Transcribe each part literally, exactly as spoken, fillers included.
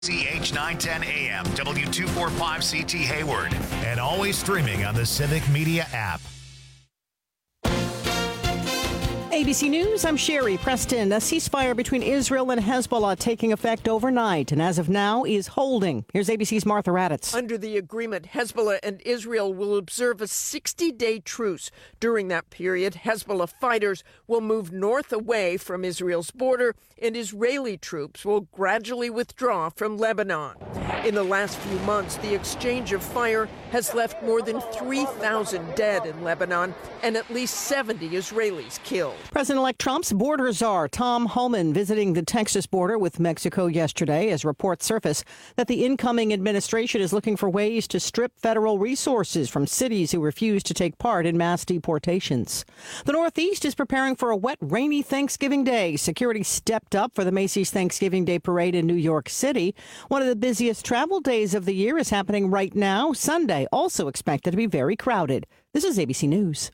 C H nine ten A M, W two forty-five C T Hayward, and always streaming on the Civic Media app. A B C News, I'm Sherry Preston. A ceasefire between Israel and Hezbollah taking effect overnight, and as of now is holding. Here's A B C's Martha Raddatz. Under the agreement, Hezbollah and Israel will observe a sixty-day truce. During that period, Hezbollah fighters will move north away from Israel's border, and Israeli troops will gradually withdraw from Lebanon. In the last few months, the exchange of fire has left more than three thousand dead in Lebanon and at least seventy Israelis killed. President-elect Trump's border czar, Tom Homan, visiting the Texas border with Mexico yesterday as reports surface that the incoming administration is looking for ways to strip federal resources from cities who refuse to take part in mass deportations. The Northeast is preparing for a wet, rainy Thanksgiving Day. Security stepped up for the Macy's Thanksgiving Day Parade in New York City. One of the busiest travel days of the year is happening right now. Sunday, also expected to be very crowded. This is A B C News.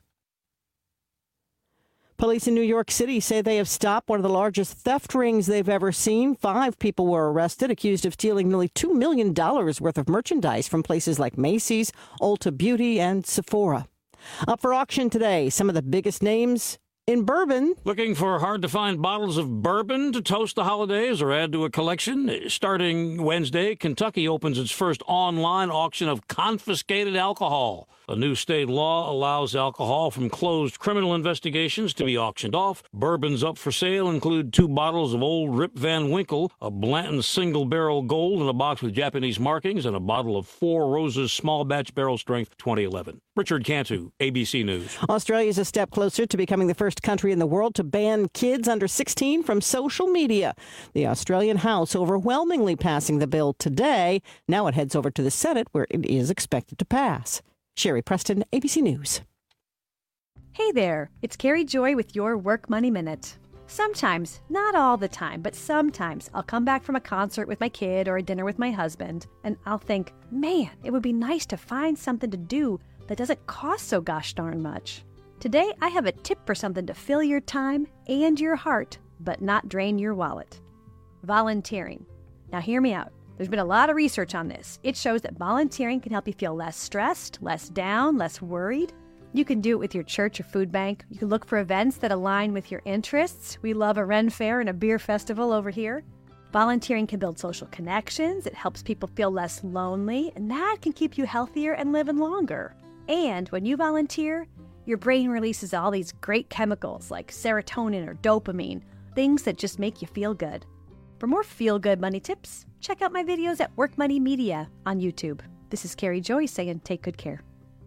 Police in New York City say they have stopped one of the largest theft rings they've ever seen. Five people were arrested, accused of stealing nearly two million dollars worth of merchandise from places like Macy's, Ulta Beauty, and Sephora. Up for auction today, some of the biggest names in bourbon. Looking for hard-to-find bottles of bourbon to toast the holidays or add to a collection? Starting Wednesday, Kentucky opens its first online auction of confiscated alcohol. A new state law allows alcohol from closed criminal investigations to be auctioned off. Bourbons up for sale include two bottles of Old Rip Van Winkle, a Blanton Single Barrel Gold in a box with Japanese markings, and a bottle of Four Roses Small Batch Barrel Strength twenty eleven. Richard Cantu, A B C News. Australia is a step closer to becoming the first country in the world to ban kids under sixteen from social media. The Australian House overwhelmingly passing the bill today. Now it heads over to the Senate, where it is expected to pass. Sherry Preston, A B C News. Hey there, it's Carrie Joy with your Work Money Minute. Sometimes, not all the time, but sometimes I'll come back from a concert with my kid or a dinner with my husband, and I'll think, man, it would be nice to find something to do that doesn't cost so gosh darn much. Today, I have a tip for something to fill your time and your heart, but not drain your wallet. Volunteering. Now hear me out. There's been a lot of research on this. It shows that volunteering can help you feel less stressed, less down, less worried. You can do it with your church or food bank. You can look for events that align with your interests. We love a Ren Fair and a beer festival over here. Volunteering can build social connections. It helps people feel less lonely, and that can keep you healthier and living longer. And when you volunteer, your brain releases all these great chemicals like serotonin or dopamine, things that just make you feel good. For more feel-good money tips, check out my videos at Work Money Media on YouTube. This is Carrie Joy saying take good care.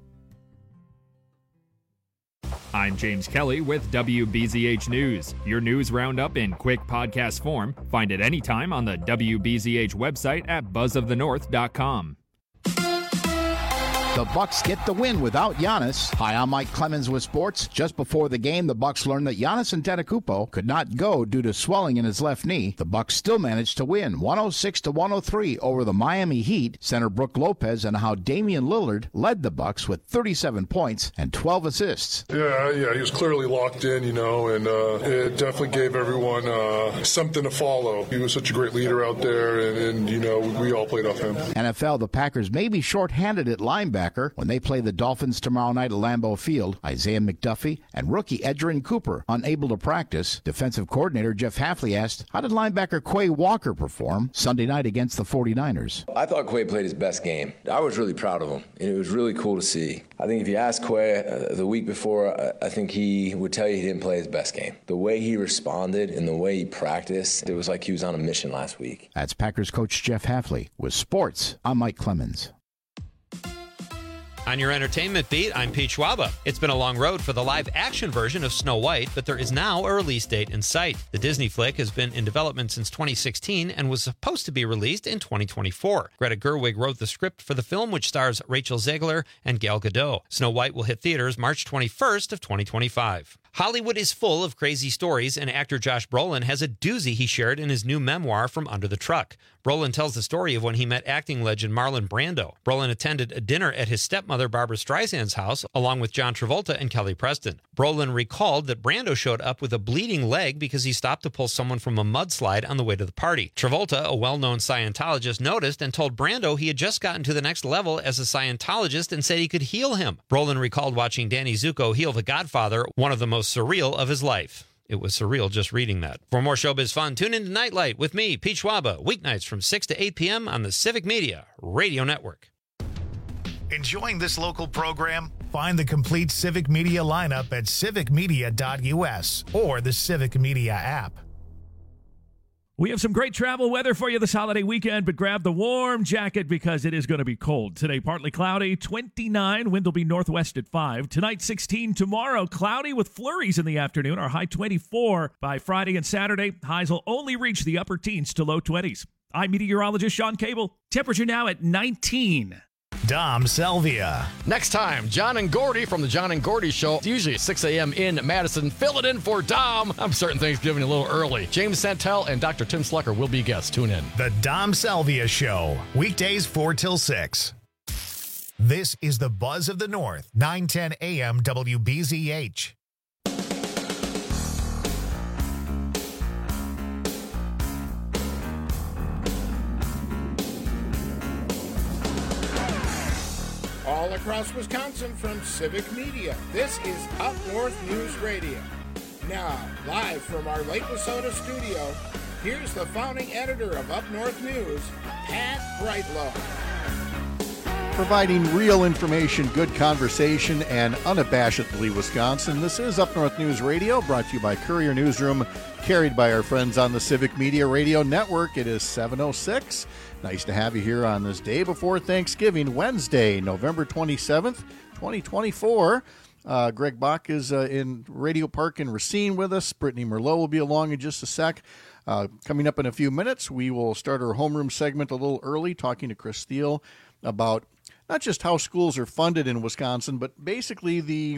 I'm James Kelly with W B Z H News. Your news roundup in quick podcast form. Find it anytime on the W B Z H website at buzz of the north dot com. The Bucks get the win without Giannis. Hi, I'm Mike Clemens with sports. Just before the game, the Bucks learned that Giannis Antetokounmpo could not go due to swelling in his left knee. The Bucks still managed to win one oh six to one oh three over the Miami Heat. Center Brook Lopez and how Damian Lillard led the Bucks with thirty-seven points and twelve assists. Yeah, yeah, he was clearly locked in, you know, and uh, it definitely gave everyone uh, something to follow. He was such a great leader out there, and, and you know, we all played off him. N F L, the Packers may be shorthanded at linebacker when they play the Dolphins tomorrow night at Lambeau Field. Isaiah McDuffie and rookie Edgerrin Cooper unable to practice. Defensive coordinator Jeff Hafley asked, how did linebacker Quay Walker perform Sunday night against the forty-niners? I thought Quay played his best game. I was really proud of him, and it was really cool to see. I think if you ask Quay uh, the week before, uh, I think he would tell you he didn't play his best game. The way he responded and the way he practiced, it was like he was on a mission last week. That's Packers coach Jeff Hafley. With sports, I'm Mike Clemens. On your entertainment beat, I'm Pete Schwaba. It's been a long road for the live-action version of Snow White, but there is now a release date in sight. The Disney flick has been in development since twenty sixteen and was supposed to be released in twenty twenty-four. Greta Gerwig wrote the script for the film, which stars Rachel Zegler and Gal Gadot. Snow White will hit theaters March twenty-first of twenty twenty-five. Hollywood is full of crazy stories, and actor Josh Brolin has a doozy he shared in his new memoir, From Under the Truck. Brolin tells the story of when he met acting legend Marlon Brando. Brolin attended a dinner at his stepmother Barbra Streisand's house, along with John Travolta and Kelly Preston. Brolin recalled that Brando showed up with a bleeding leg because he stopped to pull someone from a mudslide on the way to the party. Travolta, a well-known Scientologist, noticed and told Brando he had just gotten to the next level as a Scientologist and said he could heal him. Brolin recalled watching Danny Zuko heal The Godfather, one of the most surreal of his life. It was surreal just reading that. For more showbiz fun, tune in to Nightlight with me, Pete Schwaba, weeknights from six to eight p.m. on the Civic Media Radio Network. Enjoying this local program? Find the complete Civic Media lineup at civic media dot u s or the Civic Media app. We have some great travel weather for you this holiday weekend, but grab the warm jacket because it is going to be cold. Today, partly cloudy, twenty-nine. Wind will be northwest at five. Tonight, sixteen. Tomorrow, cloudy with flurries in the afternoon. Our high twenty-four. By Friday and Saturday, highs will only reach the upper teens to low twenties. I'm meteorologist Sean Cable. Temperature now at nineteen. Dom Salvia. Next time, John and Gordy from the John and Gordy Show. It's usually at six a.m. in Madison. Fill it in for Dom. I'm starting Thanksgiving a little early. James Santel and Doctor Tim Slucker will be guests. Tune in. The Dom Salvia Show. Weekdays four till six. This is the Buzz of the North. nine ten a.m. W B Z H. All across Wisconsin from Civic Media, this is Up North News Radio. Now, live from our Lake Wissota studio, here's the founding editor of Up North News, Pat Brightlow. Providing real information, good conversation, and unabashedly Wisconsin. This is Up North News Radio, brought to you by Courier Newsroom, carried by our friends on the Civic Media Radio Network. It is seven oh six. Nice to have you here on this day before Thanksgiving, Wednesday, November twenty-seventh, twenty twenty-four. Uh, Greg Bach is uh, in Radio Park in Racine with us. Brittany Merlot will be along in just a sec. Uh, coming up in a few minutes, we will start our homeroom segment a little early, talking to Chris Steele about not just how schools are funded in Wisconsin, but basically the,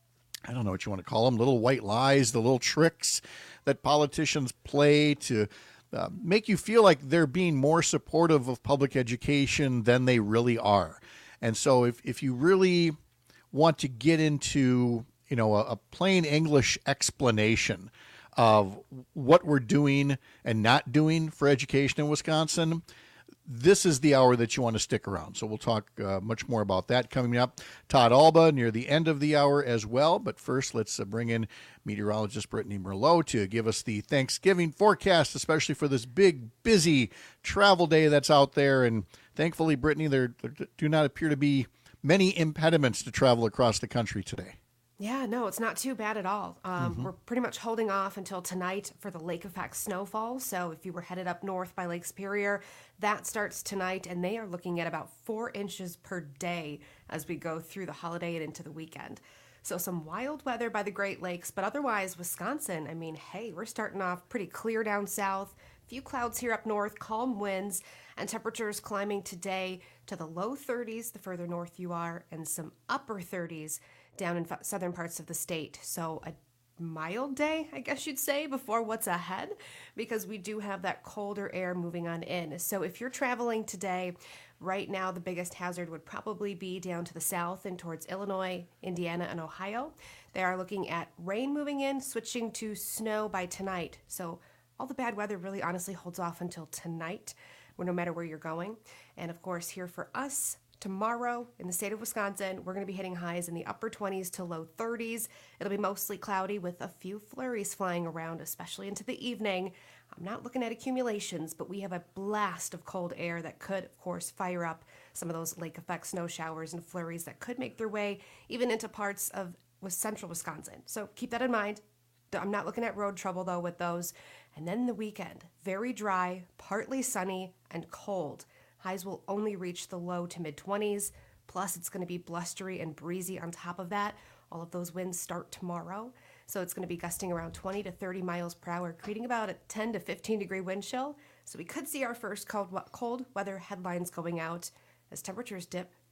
I don't know what you want to call them, little white lies, the little tricks that politicians play to Uh, make you feel like they're being more supportive of public education than they really are. And so if, if you really want to get into, you know, a, a plain English explanation of what we're doing and not doing for education in Wisconsin, this is the hour that you want to stick around. So we'll talk uh, much more about that coming up. Todd Alba near the end of the hour as well. But first, let's uh, bring in meteorologist Brittany Merlot to give us the Thanksgiving forecast, especially for this big, busy travel day that's out there. And thankfully, Brittany, there, there do not appear to be many impediments to travel across the country today. Yeah, no, it's not too bad at all. Um, Mm-hmm. We're pretty much holding off until tonight for the lake effect snowfall. So if you were headed up north by Lake Superior, that starts tonight, and they are looking at about four inches per day as we go through the holiday and into the weekend. So some wild weather by the Great Lakes, but otherwise Wisconsin, I mean, hey, we're starting off pretty clear down south. Few clouds here up north, calm winds, and temperatures climbing today to the low thirties the further north you are, and some upper thirties down in southern parts of the state. So a mild day, I guess you'd say, before what's ahead, because we do have that colder air moving on in. So if you're traveling today, right now the biggest hazard would probably be down to the south and towards Illinois, Indiana, and Ohio. They are looking at rain moving in, switching to snow by tonight. So all the bad weather really honestly holds off until tonight, no matter where you're going. And of course, here for us, tomorrow in the state of Wisconsin, we're going to be hitting highs in the upper twenties to low thirties. It'll be mostly cloudy with a few flurries flying around, especially into the evening. I'm not looking at accumulations, but we have a blast of cold air that could, of course, fire up some of those lake effect snow showers and flurries that could make their way even into parts of central Wisconsin. So keep that in mind. I'm not looking at road trouble, though, with those. And then the weekend, very dry, partly sunny, and cold. Highs will only reach the low to mid-twenties, plus it's going to be blustery and breezy on top of that. All of those winds start tomorrow, so it's going to be gusting around twenty to thirty miles per hour, creating about a ten to fifteen degree wind chill. So we could see our first cold, cold weather headlines going out as temperatures dip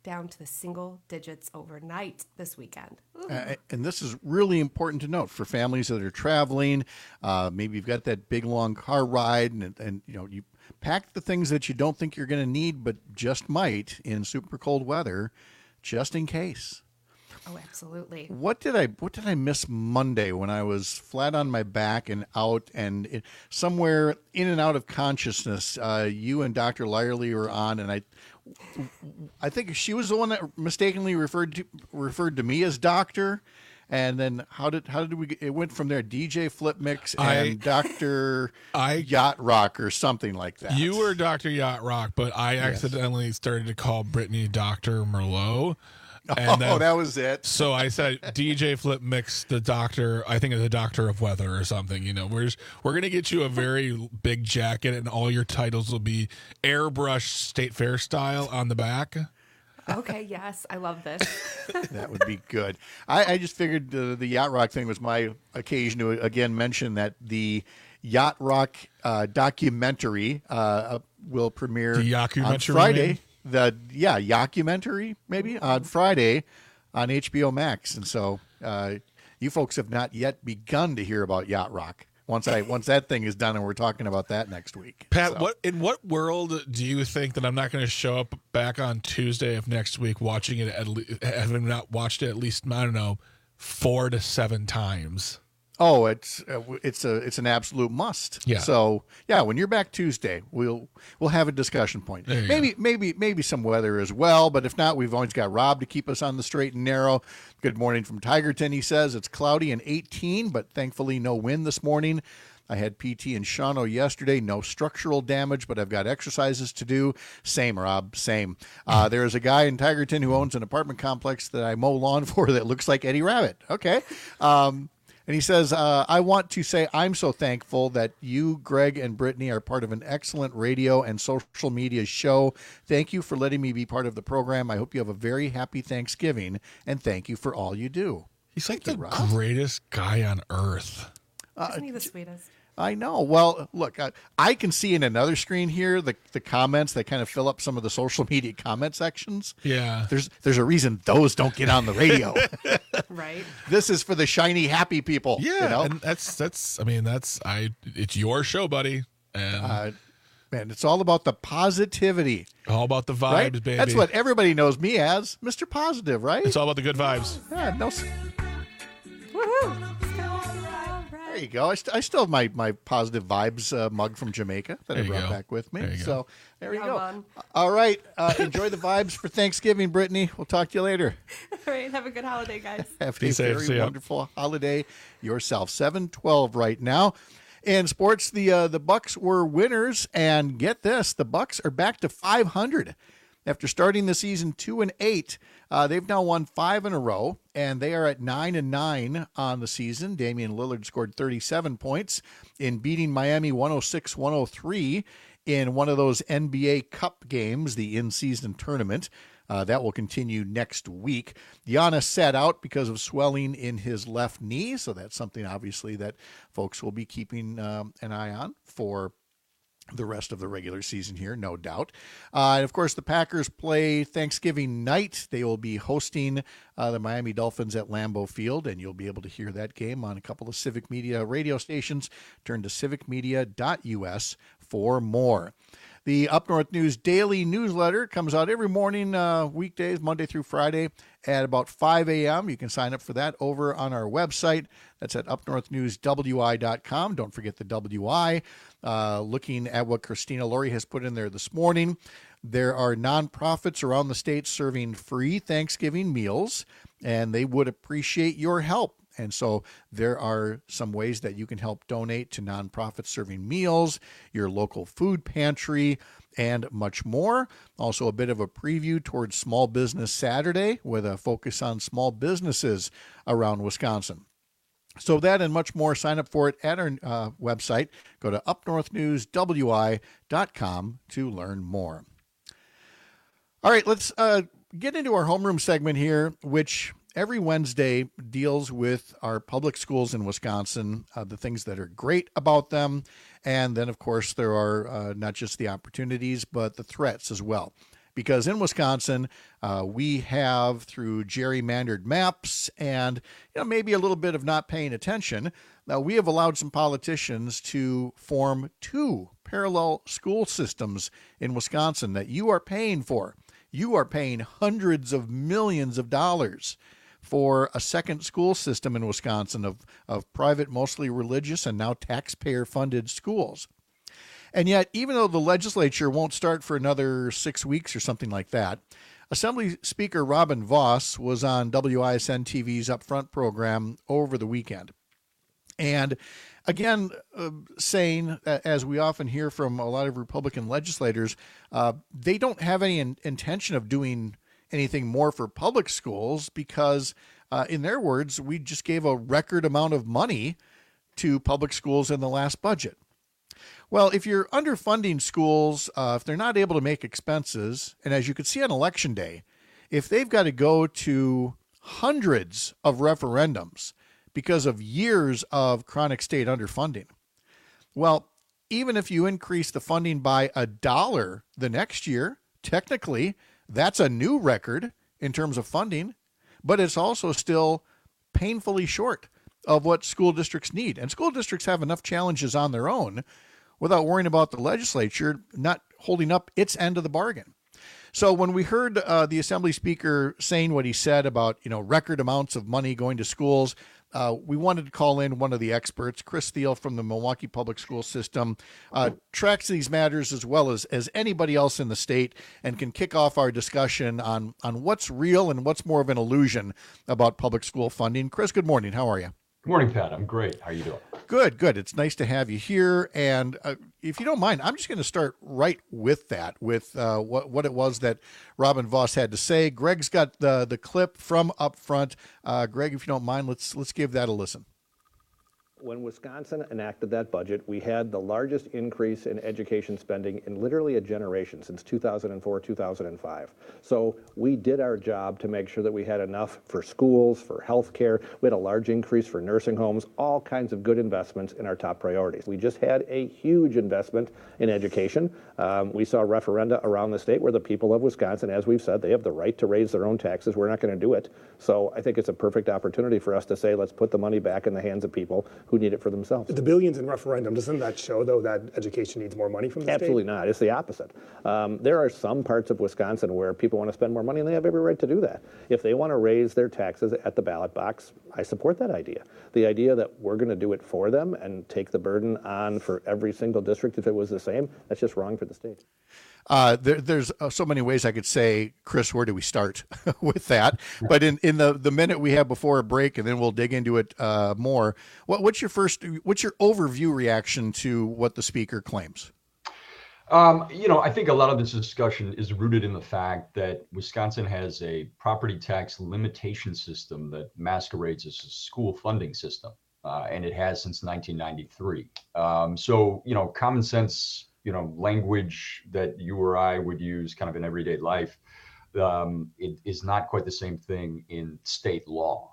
down to the single digits overnight this weekend. Uh, and this is really important to note for families that are traveling. Uh, maybe you've got that big, long car ride, and, and you know you pack the things that you don't think you're going to need, but just might in super cold weather, just in case. Oh, absolutely. What did I what did I miss Monday when I was flat on my back and out and it, somewhere in and out of consciousness? Uh, you and Doctor Lyerly were on, and I I think she was the one that mistakenly referred to referred to me as doctor. And then how did how did we? It went from there. D J Flip Mix and I, Doctor I, Yacht Rock or something like that. You were Doctor Yacht Rock, but I Yes. accidentally started to call Brittany Doctor Merlot. And oh, then, that was it. So I said D J Flip Mix, the doctor. I think it's the Doctor of Weather or something. You know, we're just, we're gonna get you a very big jacket, and all your titles will be airbrush State Fair style on the back. Okay, yes, I love this. That would be good. I, I just figured uh, the Yacht Rock thing was my occasion to again mention that the Yacht Rock uh, documentary uh, will premiere The on Yacumentary, Friday. maybe? The yeah Yacumentary maybe on Friday on H B O Max, and so uh, you folks have not yet begun to hear about Yacht Rock. Once I once that thing is done, and we're talking about that next week. Pat, So. what in what world do you think that I'm not going to show up back on Tuesday of next week watching it at le- having not watched it at least I don't know four to seven times? Oh, it's uh, it's a it's an absolute must. Yeah. So yeah, when you're back Tuesday, we'll we'll have a discussion point. There you Maybe go. maybe maybe some weather as well, but if not, we've always got Rob to keep us on the straight and narrow. Good morning from Tigerton. He says it's cloudy and eighteen, but thankfully no wind this morning. I had P T in Shawano yesterday. No structural damage, but I've got exercises to do. Same, Rob, same. Uh, there is a guy in Tigerton who owns an apartment complex that I mow lawn for that looks like Eddie Rabbit. Okay. Um, and he says, uh, I want to say I'm so thankful that you, Greg, and Brittany are part of an excellent radio and social media show. Thank you for letting me be part of the program. I hope you have a very happy Thanksgiving, and thank you for all you do. He's like Thank the you, Rob. greatest guy on earth. Isn't he the sweetest? I know. Well, look, I, I can see in another screen here the, the comments that kind of fill up some of the social media comment sections. Yeah. There's there's a reason those don't get on the radio. Right. This is for the shiny, happy people. Yeah, you know? and that's that's. I mean, that's I. It's your show, buddy, and Uh, man, it's all about the positivity. all about the vibes, Right? baby. That's what everybody knows me as, Mister Positive, right? It's all about the good vibes. Yeah, no, s- Woohoo! there you go. I, st- I still have my, my positive vibes uh, mug from Jamaica that There I you brought go. back with me. There you go. So there you Come go. on. All right. Uh, enjoy the vibes for Thanksgiving, Brittany. We'll talk to you later. All right, have a good holiday, guys. Have Be a safe. See very ya. wonderful holiday yourself. seven twelve right now. In sports, the uh, the Bucks were winners, and get this, the Bucks are back to five hundred. After starting the season two and eight, uh, they've now won five in a row, and they are at nine and nine on the season. Damian Lillard scored thirty-seven points in beating Miami one oh six one oh three in one of those N B A Cup games, the in-season tournament. Uh, that will continue next week. Giannis sat out because of swelling in his left knee, so that's something obviously that folks will be keeping um, an eye on for the rest of the regular season here, no doubt. Uh, and of course, the Packers play Thanksgiving night. They will be hosting uh, the Miami Dolphins at Lambeau Field, and you'll be able to hear that game on a couple of Civic Media radio stations. Turn to civic media dot U S for more. The Up North News Daily newsletter comes out every morning, uh, weekdays, Monday through Friday at about five a.m. You can sign up for that over on our website. That's at up north news w i dot com. Don't forget the W I. Uh, looking at what Christina Laurie has put in there this morning, there are nonprofits around the state serving free Thanksgiving meals, and they would appreciate your help. And so there are some ways that you can help donate to nonprofits serving meals, your local food pantry, and much more. Also, a bit of a preview towards Small Business Saturday with a focus on small businesses around Wisconsin. So that and much more, sign up for it at our uh, website. Go to up north news w i dot com to learn more. All right, let's uh, get into our homeroom segment here, which every Wednesday deals with our public schools in Wisconsin, uh, the things that are great about them. And then, of course, there are uh, not just the opportunities, but the threats as well. because in Wisconsin, uh, we have, through gerrymandered maps and you know maybe a little bit of not paying attention, now we have allowed some politicians to form two parallel school systems in Wisconsin that you are paying for. You are paying hundreds of millions of dollars for a second school system in Wisconsin of, of private, mostly religious, and now taxpayer-funded schools. And yet, even though the legislature won't start for another six weeks or something like that, Assembly Speaker Robin Vos was on W I S N T V's Upfront program over the weekend. And again, uh, saying, uh, as we often hear from a lot of Republican legislators, uh, they don't have any in- intention of doing anything more for public schools because, uh, in their words, we just gave a record amount of money to public schools in the last budget. Well, if you're underfunding schools, uh, if they're not able to make expenses, and as you can see on Election Day, if they've got to go to hundreds of referendums because of years of chronic state underfunding, well, even if you increase the funding by a dollar the next year, technically, that's a new record in terms of funding, but it's also still painfully short of what school districts need. And school districts have enough challenges on their own without worrying about the legislature not holding up its end of the bargain. So when we heard uh, the Assembly Speaker saying what he said about, you know, record amounts of money going to schools, uh, we wanted to call in one of the experts, Chris Thiel from the Milwaukee Public School System, uh, tracks these matters as well as, as anybody else in the state, and can kick off our discussion on, on what's real and what's more of an illusion about public school funding. Chris, good morning. How are you? Good morning, Pat. I'm great. How are you doing? Good, good. It's nice to have you here. And uh, if you don't mind, I'm just going to start right with that, with uh, what what it was that Robin Vos had to say. Greg's got the the clip from Upfront. Uh, Greg, if you don't mind, let's let's give that a listen. When Wisconsin enacted that budget, we had the largest increase in education spending in literally a generation since two thousand four, two thousand five. So we did our job to make sure that we had enough for schools, for health care. We had a large increase for nursing homes, all kinds of good investments in our top priorities. We just had a huge investment in education. Um, we saw referenda around the state where the people of Wisconsin, as we've said, they have the right to raise their own taxes. We're not going to do it. So I think it's a perfect opportunity for us to say, let's put the money back in the hands of people who need it for themselves. The billions in referendum, doesn't that show, though, that education needs more money from the Absolutely state? not. It's the opposite. Um, there are some parts of Wisconsin where people want to spend more money, and they have every right to do that. If they want to raise their taxes at the ballot box, I support that idea. The idea that we're going to do it for them and take the burden on for every single district if it was the same, that's just wrong for the state. Uh, there, there's uh, so many ways I could say, Chris, where do we start with that? But in, in the, the minute we have before a break, and then we'll dig into it uh, more, what, what's your first, what's your overview reaction to what the speaker claims? Um, you know, I think a lot of this discussion is rooted in the fact that Wisconsin has a property tax limitation system that masquerades as a school funding system, uh, and it has since nineteen ninety-three. Um, so, you know, common sense, you know, language that you or I would use kind of in everyday life, um, it is not quite the same thing in state law.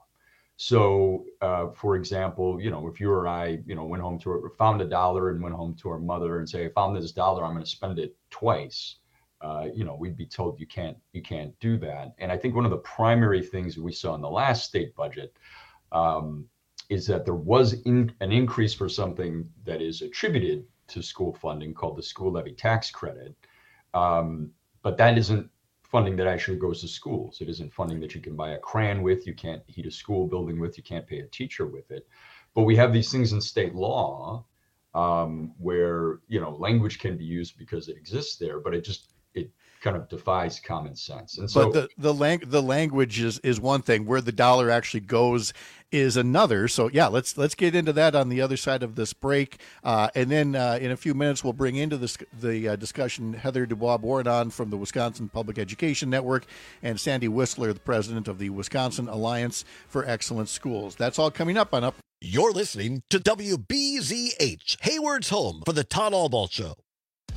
So, uh, for example, you know, if you or I, you know, went home to a, found a dollar and went home to our mother and say, I found this dollar, I'm going to spend it twice. Uh, you know, we'd be told you can't, you can't do that. And I think one of the primary things we saw in the last state budget um, is that there was in, an increase for something that is attributed to school funding called the school levy tax credit. Um, but that isn't funding that actually goes to schools. It isn't funding that you can buy a crayon with, you can't heat a school building with, you can't pay a teacher with it. But we have these things in state law um, where, you know, language can be used because it exists there, but it just, it kind of defies common sense. And so but the the, lang- the language is, is one thing, where the dollar actually goes is another. So yeah, let's let's get into that on the other side of this break, uh, and then uh, in a few minutes we'll bring into this the uh, discussion Heather Dubois-Bourdon from the Wisconsin Public Education Network and Sandy Whistler, the president of the Wisconsin Alliance for Excellent Schools. That's all coming up on Up. You're listening to W B Z H, Hayward's home for the Todd Albaugh Show.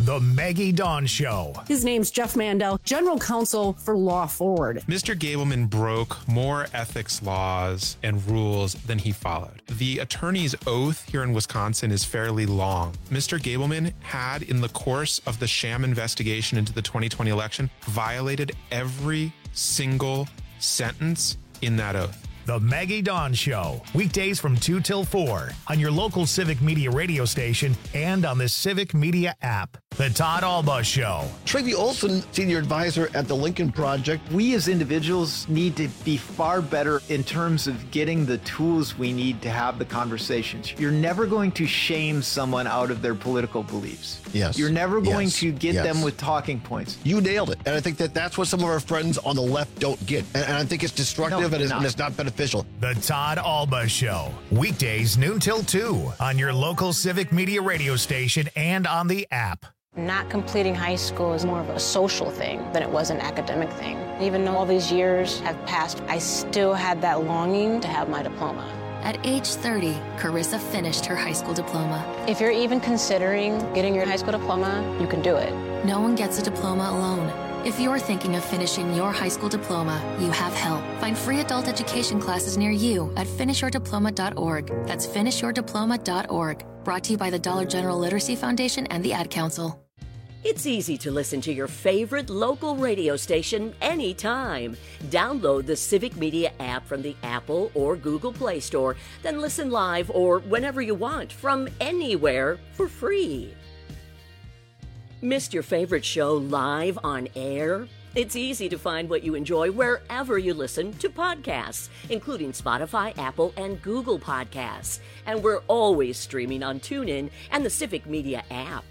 The Maggie Dawn Show. His name's Jeff Mandel, General Counsel for Law Forward. Mister Gableman broke more ethics laws and rules than he followed. The attorney's oath here in Wisconsin is fairly long. Mister Gableman had, in the course of the sham investigation into the twenty twenty election, violated every single sentence in that oath. The Maggie Dawn Show, weekdays from two till four on your local Civic Media radio station and on the Civic Media app. The Todd Alba Show. Tracy Olson, Senior Advisor at the Lincoln Project. We as individuals need to be far better in terms of getting the tools we need to have the conversations. You're never going to shame someone out of their political beliefs. Yes. You're never going yes. to get yes. them with talking points. You nailed it. And I think that that's what some of our friends on the left don't get. And, and I think it's destructive no, and, it's, not. and it's not beneficial. The Todd Alba Show, weekdays noon till two on your local Civic Media radio station and on the app. Not completing high school is more of a social thing than it was an academic thing. Even though all these years have passed, I still had that longing to have my diploma. At age thirty, Carissa finished her high school diploma. If you're even considering getting your high school diploma, you can do it. No one gets a diploma alone. If you're thinking of finishing your high school diploma, you have help. Find free adult education classes near you at finish your diploma dot org. That's finish your diploma dot org. Brought to you by the Dollar General Literacy Foundation and the Ad Council. It's easy to listen to your favorite local radio station anytime. Download the Civic Media app from the Apple or Google Play Store, then listen live or whenever you want from anywhere for free. Missed your favorite show live on air? It's easy to find what you enjoy wherever you listen to podcasts, including Spotify, Apple, and Google Podcasts. And we're always streaming on TuneIn and the Civic Media app.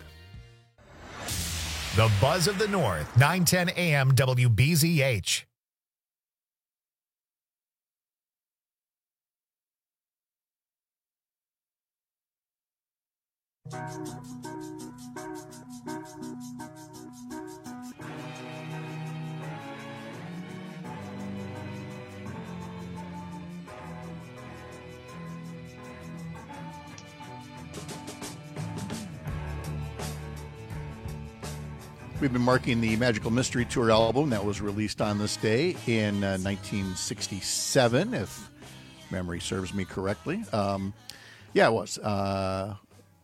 The Buzz of the North, nine ten A M W B Z H. We've been marking the Magical Mystery Tour album that was released on this day in uh, nineteen sixty-seven, if memory serves me correctly. Um, yeah, it was. Uh,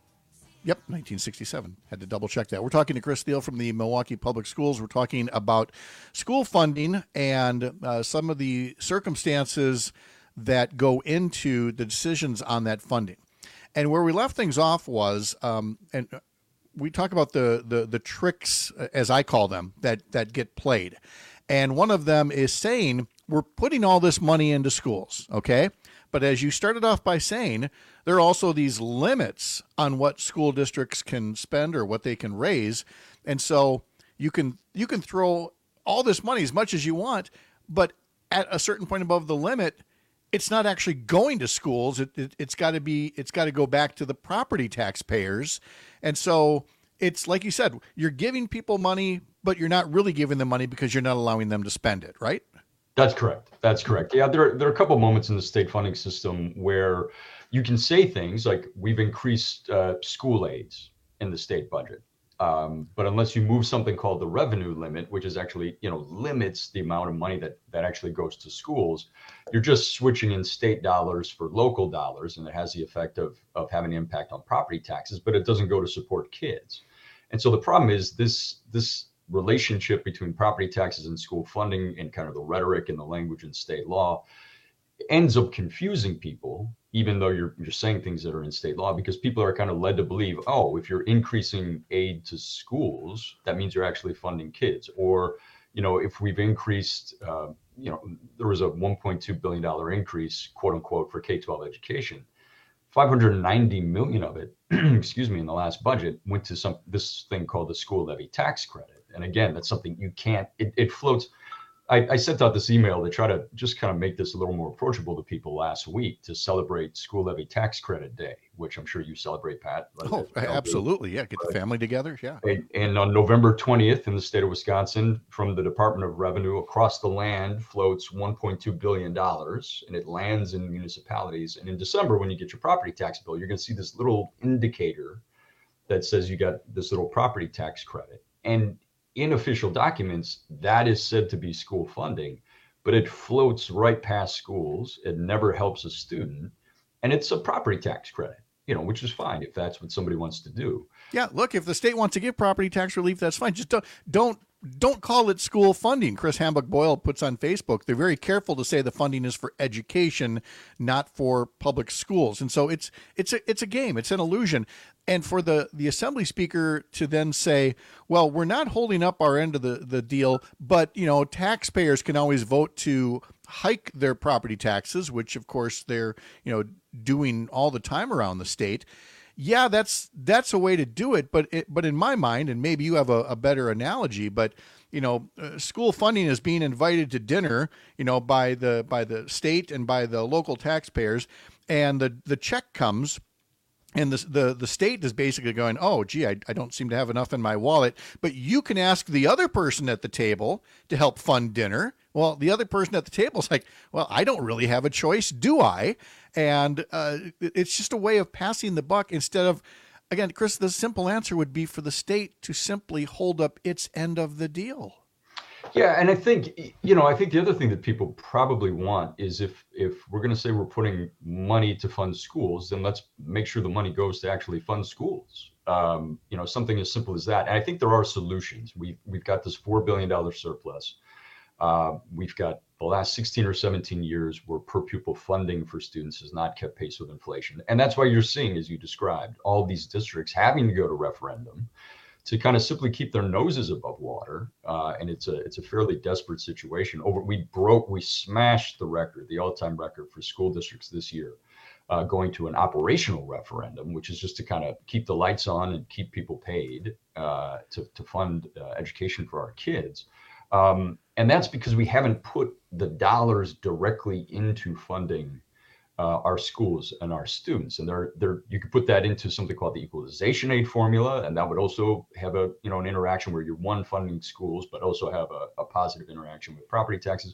yep, nineteen sixty-seven. Had to double check that. We're talking to Chris Steele from the Milwaukee Public Schools. We're talking about school funding and uh, some of the circumstances that go into the decisions on that funding. And where we left things off was, um, and we talk about the, the the tricks, as I call them, that that get played. And one of them is saying, we're putting all this money into schools, okay? But as you started off by saying, there are also these limits on what school districts can spend or what they can raise. And so you can you can throw all this money as much as you want, but at a certain point above the limit, it's not actually going to schools. It, it, it's got to be, it's got to go back to the property taxpayers. And so it's like you said, you're giving people money, but you're not really giving them money because you're not allowing them to spend it, right? That's correct. That's correct. Yeah, there are, there are a couple of moments in the state funding system where you can say things like we've increased uh, school aids in the state budget. Um, but unless you move something called the revenue limit, which is actually, you know, limits the amount of money that, that actually goes to schools, you're just switching in state dollars for local dollars, and it has the effect of, of having an impact on property taxes, but it doesn't go to support kids. And so the problem is this, this relationship between property taxes and school funding and kind of the rhetoric and the language in state law ends up confusing people, even though you're you're saying things that are in state law, because people are kind of led to believe, oh, if you're increasing aid to schools, that means you're actually funding kids. Or, you know, if we've increased, uh, you know, there was a one point two billion dollars increase, quote unquote, for K twelve education. five hundred ninety million of it, excuse me, in the last budget went to some this thing called the school levy tax credit. And again, that's something you can't, it, it floats. I, I sent out this email to try to just kind of make this a little more approachable to people last week to celebrate School Levy Tax Credit Day, which I'm sure you celebrate, Pat. Oh, absolutely. Yeah. Get the family together. Yeah. And, and on November twentieth in the state of Wisconsin, from the Department of Revenue across the land floats one point two billion dollars, and it lands in municipalities. And in December, when you get your property tax bill, you're going to see this little indicator that says you got this little property tax credit. And in official documents, that is said to be school funding, but it floats right past schools. It never helps a student. And it's a property tax credit, you know, which is fine if that's what somebody wants to do. Yeah, look, if the state wants to give property tax relief, that's fine. Just don't don't don't call it school funding. Chris Hambuck-Boyle puts on Facebook, they're very careful to say the funding is for education, not for public schools. And so it's it's a it's a game, it's an illusion. And for the, the assembly speaker to then say, well, we're not holding up our end of the, the deal, but you know, taxpayers can always vote to hike their property taxes, which of course they're, you know, doing all the time around the state. Yeah, that's that's a way to do it, but it, but in my mind, and maybe you have a, a better analogy, but you know, uh, school funding is being invited to dinner, you know, by the by the state and by the local taxpayers, and the the check comes. And the, the the state is basically going, oh, gee, I, I don't seem to have enough in my wallet. But you can ask the other person at the table to help fund dinner. Well, the other person at the table is like, well, I don't really have a choice, do I? And uh, it's just a way of passing the buck instead of, again, Chris, the simple answer would be for the state to simply hold up its end of the deal. Yeah, and I think, you know, I think the other thing that people probably want is if if we're going to say we're putting money to fund schools, then let's make sure the money goes to actually fund schools. Um, you know, something as simple as that. And I think there are solutions. We've, we've got this four billion dollars surplus. Uh, we've got the last sixteen or seventeen years where per pupil funding for students has not kept pace with inflation. And that's why you're seeing, as you described, all these districts having to go to referendum to kind of simply keep their noses above water, uh, and it's a it's a fairly desperate situation. Over we broke, we smashed the record, the all-time record for school districts this year, uh, going to an operational referendum, which is just to kind of keep the lights on and keep people paid uh, to to fund uh, education for our kids, um, and that's because we haven't put the dollars directly into funding Uh, our schools and our students. And they're, they're, you could put that into something called the equalization aid formula, and that would also have a, you know, an interaction where you're one funding schools, but also have a, a positive interaction with property taxes.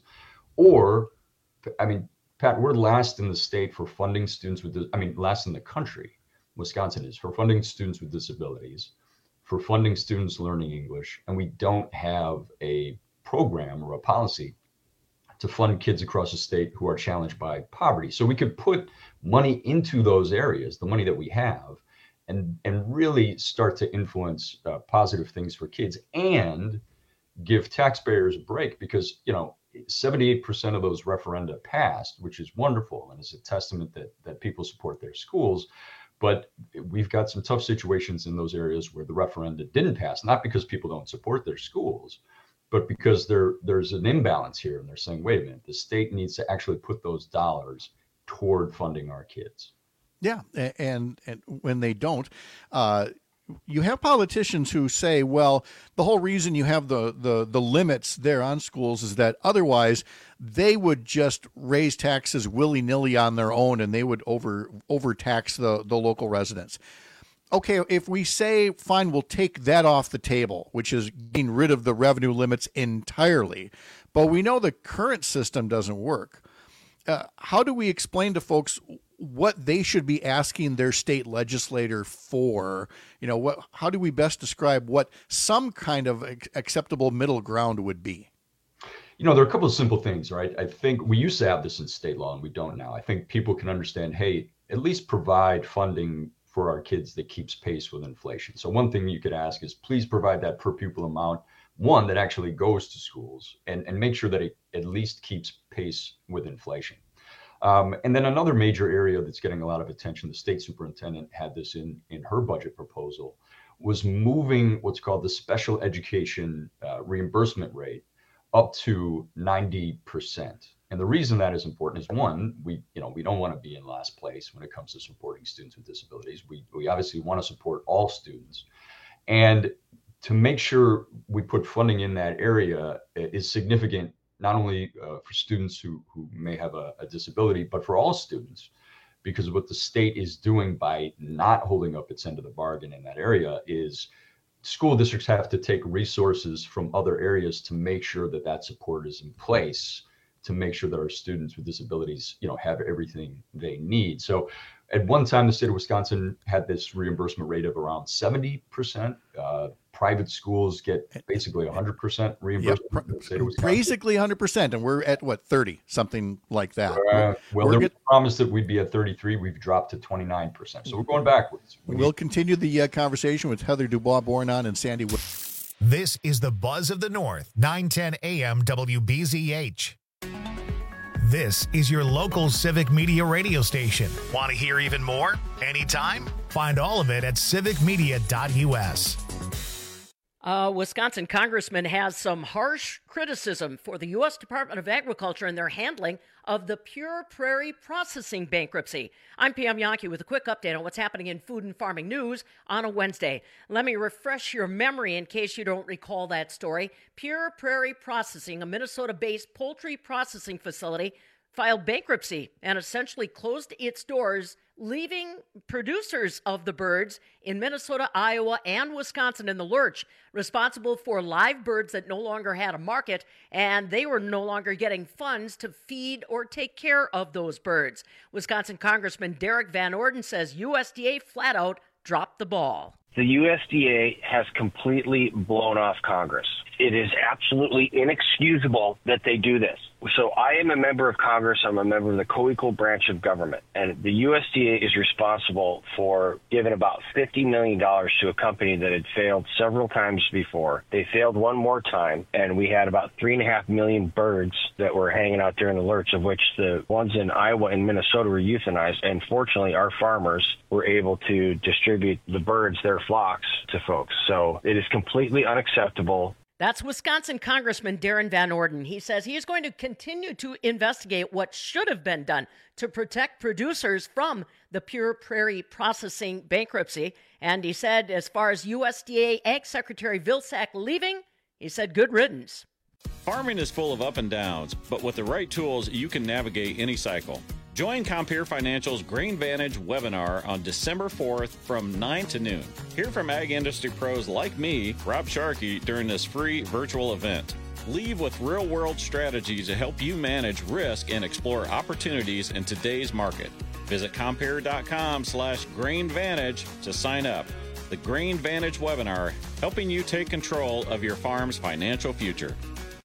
Or, I mean, Pat, we're last in the state for funding students with, I mean, last in the country, Wisconsin is, for funding students with disabilities, for funding students learning English, and we don't have a program or a policy to fund kids across the state who are challenged by poverty. So we could put money into those areas, the money that we have, and, and really start to influence uh, positive things for kids and give taxpayers a break because, you know, seventy-eight percent of those referenda passed, which is wonderful. And it's a testament that, that people support their schools. But we've got some tough situations in those areas where the referenda didn't pass, not because people don't support their schools, but because there there's an imbalance here, and they're saying, wait a minute, the state needs to actually put those dollars toward funding our kids. Yeah, and and when they don't, uh, you have politicians who say, well, the whole reason you have the, the, the limits there on schools is that otherwise they would just raise taxes willy-nilly on their own, and they would over overtax the, the local residents. Okay, if we say, fine, we'll take that off the table, which is getting rid of the revenue limits entirely, but we know the current system doesn't work. Uh, how do we explain to folks what they should be asking their state legislator for? You know, what? How do we best describe what some kind of acceptable middle ground would be? You know, there are a couple of simple things, right? I think we used to have this in state law, and we don't now. I think people can understand, hey, at least provide funding for our kids that keeps pace with inflation. So one thing you could ask is, please provide that per pupil amount, one that actually goes to schools, and, and make sure that it at least keeps pace with inflation. Um, and then another major area that's getting a lot of attention, the state superintendent had this in, in her budget proposal, was moving what's called the special education uh, reimbursement rate up to ninety percent. And the reason that is important is, one, we, you know, we don't want to be in last place when it comes to supporting students with disabilities. We, we obviously want to support all students. And to make sure we put funding in that area is significant, not only uh, for students who, who may have a, a disability, but for all students, because what the state is doing by not holding up its end of the bargain in that area is school districts have to take resources from other areas to make sure that that support is in place to make sure that our students with disabilities, you know, have everything they need. So at one time, the state of Wisconsin had this reimbursement rate of around seventy percent. Uh, private schools get basically one hundred percent reimbursement. Yep. in the state of Wisconsin. Basically one hundred percent, and we're at, what, thirty, something like that. Uh, well, we're there get- was a promise that we'd be at thirty-three. We've dropped to twenty-nine percent. So we're going backwards. We We'll need- continue the uh, conversation with Heather Dubois-Bornon and Sandy Wood. This is the Buzz of the North, nine ten A M W B Z H. This is your local civic media radio station. Want to hear even more? Anytime? Find all of it at civic media dot U S. A Wisconsin congressman has some harsh criticism for the U S Department of Agriculture and their handling of the Pure Prairie Processing bankruptcy. I'm Pam Yankee with a quick update on what's happening in food and farming news on a Wednesday. Let me refresh your memory in case you don't recall that story. Pure Prairie Processing, a Minnesota-based poultry processing facility, filed bankruptcy and essentially closed its doors, leaving producers of the birds in Minnesota, Iowa, and Wisconsin in the lurch, responsible for live birds that no longer had a market, and they were no longer getting funds to feed or take care of those birds. Wisconsin Congressman Derek Van Orden says U S D A flat out dropped the ball. The U S D A has completely blown off Congress. It is absolutely inexcusable that they do this. So I am a member of Congress. I'm a member of the co-equal branch of government. And the U S D A is responsible for giving about fifty million dollars to a company that had failed several times before. They failed one more time, and we had about three and a half million birds that were hanging out there in the lurch, of which the ones in Iowa and Minnesota were euthanized. And fortunately, our farmers were able to distribute the birds, their flocks, to folks. So it is completely unacceptable. That's Wisconsin Congressman Darren Van Orden. He says he is going to continue to investigate what should have been done to protect producers from the Pure Prairie Processing bankruptcy. And he said, as far as U S D A Ag Secretary Vilsack leaving, he said, good riddance. Farming is full of up and downs, but with the right tools, you can navigate any cycle. Join Compeer Financial's Grain Vantage webinar on December fourth from nine to noon. Hear from ag industry pros like me, Rob Sharkey, during this free virtual event. Leave with real-world strategies to help you manage risk and explore opportunities in today's market. Visit Compeer.com slash Grain Vantage to sign up. The Grain Vantage webinar, helping you take control of your farm's financial future.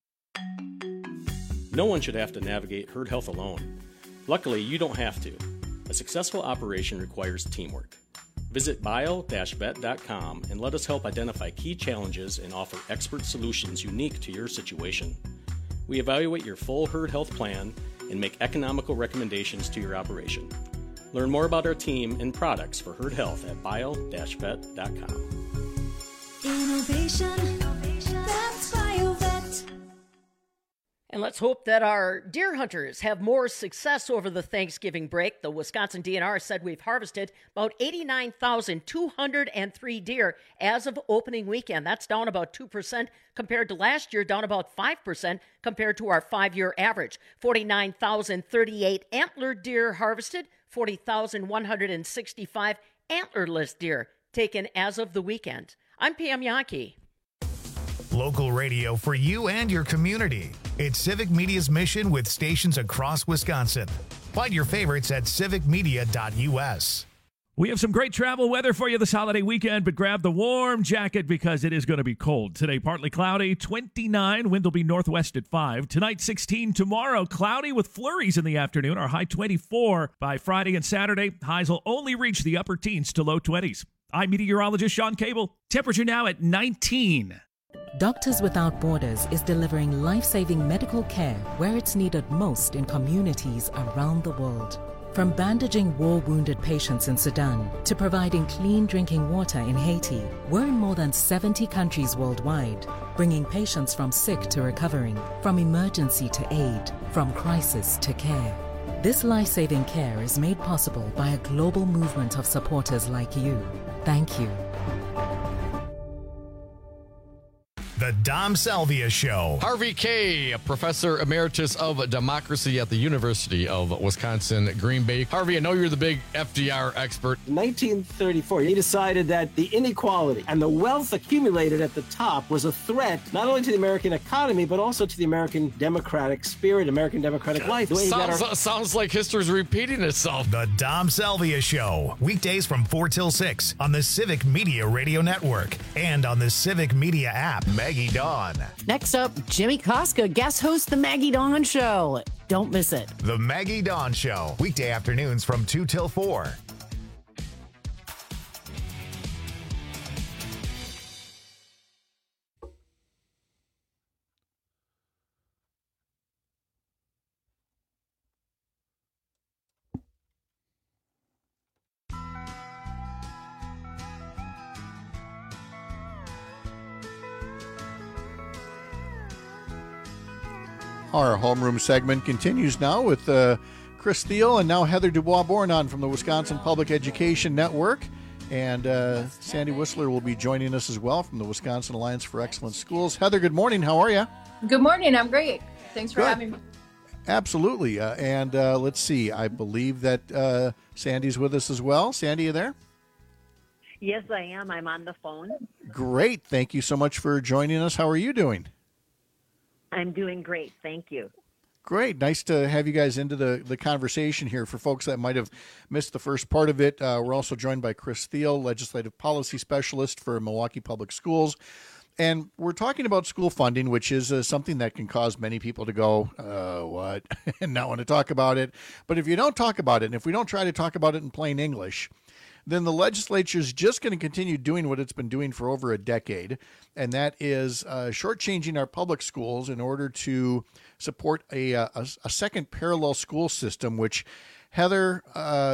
No one should have to navigate herd health alone. Luckily, you don't have to. A successful operation requires teamwork. Visit bio dash vet dot com and let us help identify key challenges and offer expert solutions unique to your situation. We evaluate your full herd health plan and make economical recommendations to your operation. Learn more about our team and products for herd health at bio dash vet dot com. Innovation, that's BioVet. And let's hope that our deer hunters have more success over the Thanksgiving break. The Wisconsin D N R said we've harvested about eighty-nine thousand two hundred three deer as of opening weekend. That's down about two percent compared to last year, down about five percent compared to our five-year average. forty-nine thousand thirty-eight antlered deer harvested, forty thousand one hundred sixty-five antlerless deer taken as of the weekend. I'm Pam Yankee. Local radio for you and your community. It's Civic Media's mission with stations across Wisconsin. Find your favorites at civic media dot U S. We have some great travel weather for you this holiday weekend, but grab the warm jacket because it is going to be cold. Today, partly cloudy, twenty-nine. Wind will be northwest at five. Tonight, sixteen. Tomorrow, cloudy with flurries in the afternoon. Our high twenty-four. By Friday and Saturday, highs will only reach the upper teens to low twenties. I'm meteorologist Sean Cable. Temperature now at nineteen. Doctors Without Borders is delivering life-saving medical care where it's needed most in communities around the world. From bandaging war-wounded patients in Sudan to providing clean drinking water in Haiti, we're in more than seventy countries worldwide, bringing patients from sick to recovering, from emergency to aid, from crisis to care. This life-saving care is made possible by a global movement of supporters like you. Thank you. The The Dom Salvia Show. Harvey Kaye, Professor Emeritus of Democracy at the University of Wisconsin, Green Bay. Harvey, I know you're the big F D R expert. nineteen thirty-four, he decided that the inequality and the wealth accumulated at the top was a threat not only to the American economy, but also to the American democratic spirit, American democratic life. The way he got Sounds, our- sounds like history's repeating itself. The Dom Salvia Show. Weekdays from four till six on the Civic Media Radio Network and on the Civic Media app. Maggie Dawn. Next up, Jimmy Koska guest hosts The Maggie Dawn Show. Don't miss it. The Maggie Dawn Show. Weekday afternoons from two till four. Our homeroom segment continues now with uh, Chris Thiel and now Heather Dubois-Born on from the Wisconsin Public Education Network. And uh, Sandy Whistler will be joining us as well from the Wisconsin Alliance for Excellent Schools. Heather, good morning. How are you? Good morning. I'm great. Thanks for Good. having me. Absolutely. Uh, and uh, let's see. I believe that uh, Sandy's with us as well. Sandy, you there? Yes, I am. I'm on the phone. Great. Thank you so much for joining us. How are you doing? I'm doing great. Thank you. Great. Nice to have you guys into the, the conversation here. For folks that might have missed the first part of it, uh, we're also joined by Chris Thiel, Legislative Policy Specialist for Milwaukee Public Schools. And we're talking about school funding, which is uh, something that can cause many people to go, uh, what, and not want to talk about it. But if you don't talk about it, and if we don't try to talk about it in plain English, then the legislature is just going to continue doing what it's been doing for over a decade, and that is uh, shortchanging our public schools in order to support a, a, a second parallel school system, which, Heather, uh,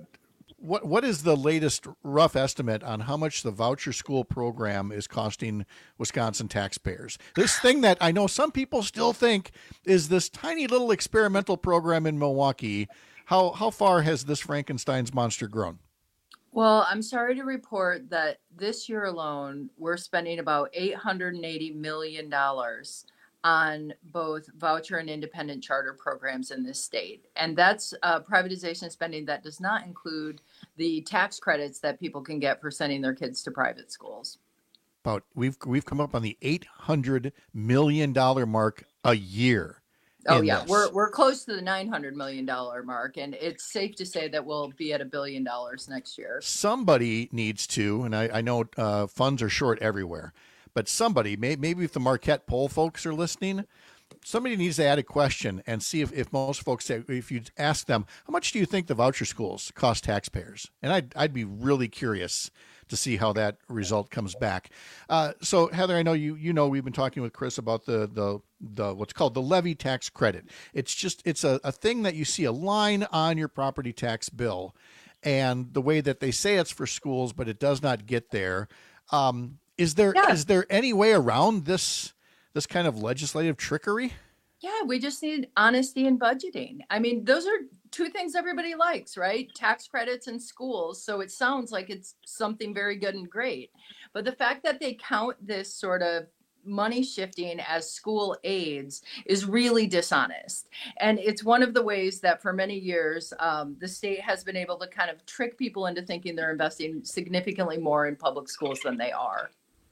what what is the latest rough estimate on how much the voucher school program is costing Wisconsin taxpayers? This thing that I know some people still think is this tiny little experimental program in Milwaukee, how how far has this Frankenstein's monster grown? Well, I'm sorry to report that this year alone, we're spending about eight hundred eighty million dollars on both voucher and independent charter programs in this state. And that's uh, privatization spending that does not include the tax credits that people can get for sending their kids to private schools. About we've we've come up on the eight hundred million dollars mark a year. Oh yeah, this. we're we're close to the nine hundred million dollars mark, and it's safe to say that we'll be at a billion dollars next year. Somebody needs to, and I, I know uh, funds are short everywhere, but somebody, may, maybe if the Marquette poll folks are listening, somebody needs to add a question and see if, if most folks say, if you ask them, how much do you think the voucher schools cost taxpayers? And I'd, I'd be really curious to see how that result comes back. Uh, so Heather, I know you you know we've been talking with Chris about the the the what's called the levy tax credit. It's just it's a, a thing that you see a line on your property tax bill, and the way that they say it's for schools, but it does not get there. Um, is there Yeah. is there any way around this this kind of legislative trickery? Yeah, we just need honesty in budgeting. I mean, those are two things everybody likes, right? Tax credits and schools. So it sounds like it's something very good and great. But the fact that they count this sort of money shifting as school aids is really dishonest. And it's one of the ways that for many years, um, the state has been able to kind of trick people into thinking they're investing significantly more in public schools than they are.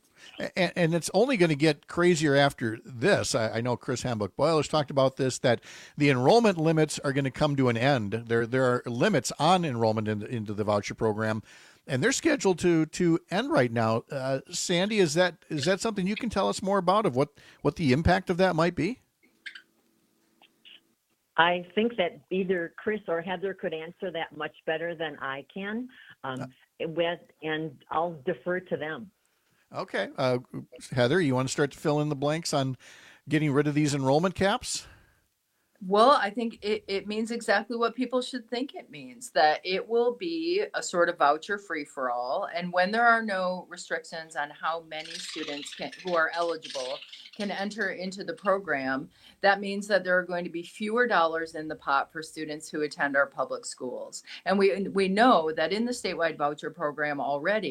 And, and it's only going to get crazier after this. I, I know Chris Hambuck Boyler's talked about this, that the enrollment limits are going to come to an end. There there are limits on enrollment in, into the voucher program, and they're scheduled to to end right now. Uh, Sandy, is that is that something you can tell us more about, of what, what the impact of that might be? I think that either Chris or Heather could answer that much better than I can, um, with, and I'll defer to them. Okay. Uh, Heather, you want to start to fill in the blanks on getting rid of these enrollment caps? Well, I think it, it means exactly what people should think it means, that it will be a sort of voucher free-for-all. And when there are no restrictions on how many students can, who are eligible can enter into the program, that means that there are going to be fewer dollars in the pot for students who attend our public schools. And we we know that in the statewide voucher program already,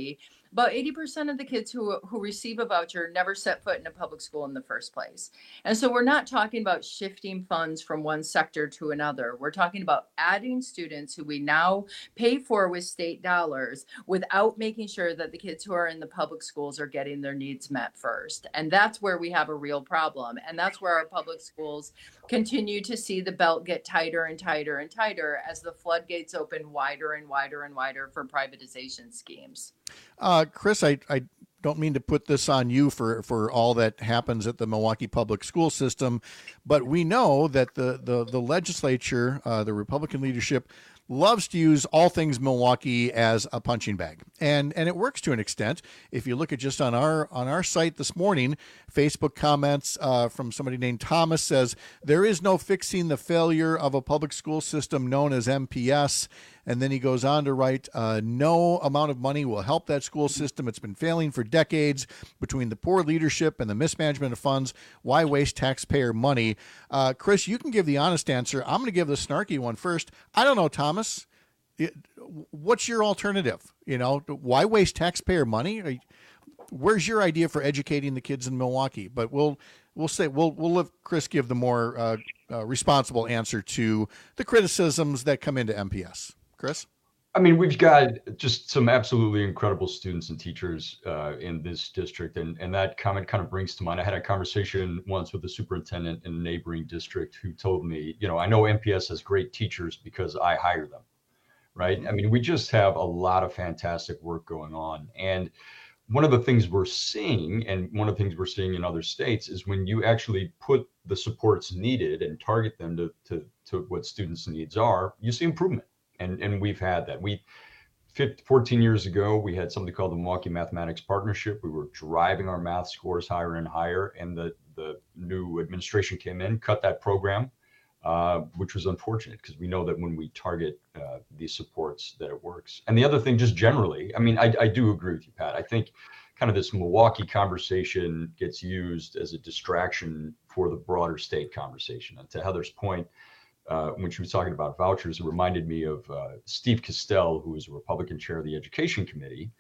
About eighty percent of the kids who, who receive a voucher never set foot in a public school in the first place. And so we're not talking about shifting funds from one sector to another. We're talking about adding students who we now pay for with state dollars without making sure that the kids who are in the public schools are getting their needs met first. And that's where we have a real problem. And that's where our public schools continue to see the belt get tighter and tighter and tighter as the floodgates open wider and wider and wider for privatization schemes. Uh, Chris, I, I don't mean to put this on you for, for all that happens at the Milwaukee public school system, but we know that the, the, the legislature, uh, the Republican leadership, loves to use all things Milwaukee as a punching bag. And and it works to an extent. If you look at just on our on our site this morning, Facebook comments uh, from somebody named Thomas says, there is no fixing the failure of a public school system known as M P S. And then he goes on to write, uh, no amount of money will help that school system. It's been failing for decades between the poor leadership and the mismanagement of funds. Why waste taxpayer money? Uh, Chris, you can give the honest answer. I'm going to give the snarky one first. I don't know, Thomas. It, what's your alternative? You know, why waste taxpayer money? Where's your idea for educating the kids in Milwaukee? But we'll we'll say we'll we'll let Chris give the more uh, uh, responsible answer to the criticisms that come into M P S. Chris? I mean, we've got just some absolutely incredible students and teachers uh, in this district. And, and that comment kind of brings to mind. I had a conversation once with the superintendent in a neighboring district who told me, you know, I know M P S has great teachers because I hire them, right? I mean, we just have a lot of fantastic work going on. And one of the things we're seeing, and one of the things we're seeing in other states, is when you actually put the supports needed and target them to, to, to what students' needs are, you see improvement. And and we've had that. We, fourteen years ago, we had something called the Milwaukee Mathematics Partnership. We were driving our math scores higher and higher, and the, the new administration came in, cut that program, uh, which was unfortunate because we know that when we target uh, these supports, that it works. And the other thing, just generally, I mean, I, I do agree with you, Pat. I think kind of this Milwaukee conversation gets used as a distraction for the broader state conversation. And to Heather's point, Uh, when she was talking about vouchers, it reminded me of uh, Steve Castell, who was a Republican chair of the Education Committee,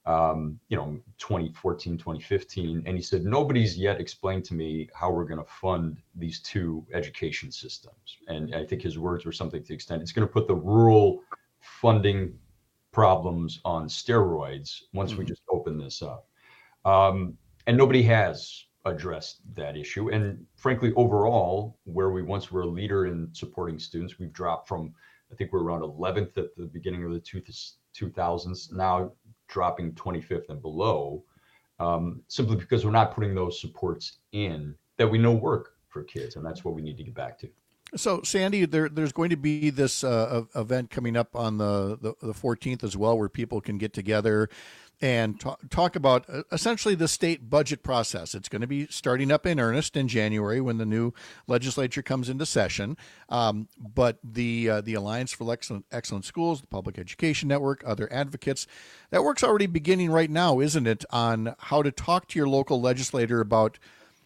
um, you know, twenty fourteen, twenty fifteen. And he said, nobody's yet explained to me how we're going to fund these two education systems. And I think his words were something to the extent, it's going to put the rural funding problems on steroids once mm-hmm. we just open this up. Um, and nobody has addressed that issue. And frankly, overall, where we once were a leader in supporting students, we've dropped from, I think we're around eleventh at the beginning of the two thousands, now dropping twenty-fifth and below, um, simply because we're not putting those supports in that we know work for kids. And that's what we need to get back to. So, Sandy, there, there's going to be this uh, event coming up on the, the, the fourteenth as well, where people can get together and talk, talk about essentially the state budget process. It's going to be starting up in earnest in January when the new legislature comes into session. Um, but the uh, the Alliance for Excellent, Excellent Schools, the Public Education Network, other advocates, that work's already beginning right now, isn't it, on how to talk to your local legislator about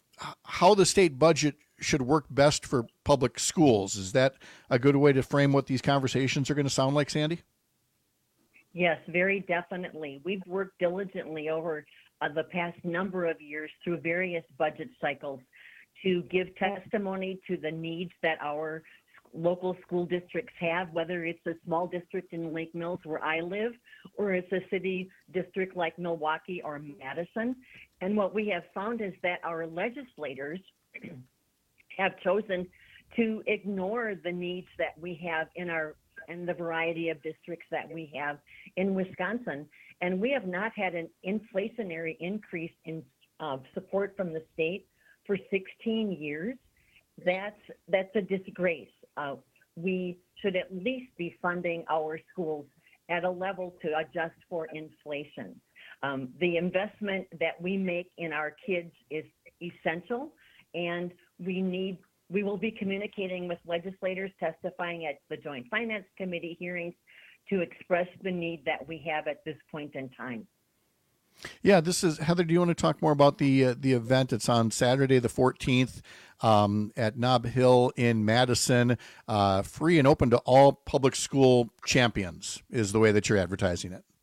how the state budget should work best for public schools. Is that a good way to frame what these conversations are going to sound like, Sandy? Yes, very definitely. We've worked diligently over uh, the past number of years through various budget cycles to give testimony to the needs that our local school districts have, whether it's a small district in Lake Mills where I live, or it's a city district like Milwaukee or Madison. And what we have found is that our legislators have chosen to ignore the needs that we have in our and the variety of districts that we have in Wisconsin. And we have not had an inflationary increase in uh, support from the state for sixteen years. That's, that's a disgrace. Uh, we should at least be funding our schools at a level to adjust for inflation. Um, the investment that we make in our kids is essential, and we need We will be communicating with legislators testifying at the Joint Finance Committee hearings to express the need that we have at this point in time. Yeah, this is Heather. Do you want to talk more about the uh, the event? It's on Saturday the fourteenth um, at Nob Hill in Madison. Uh, free and open to all public school champions is the way that you're advertising it.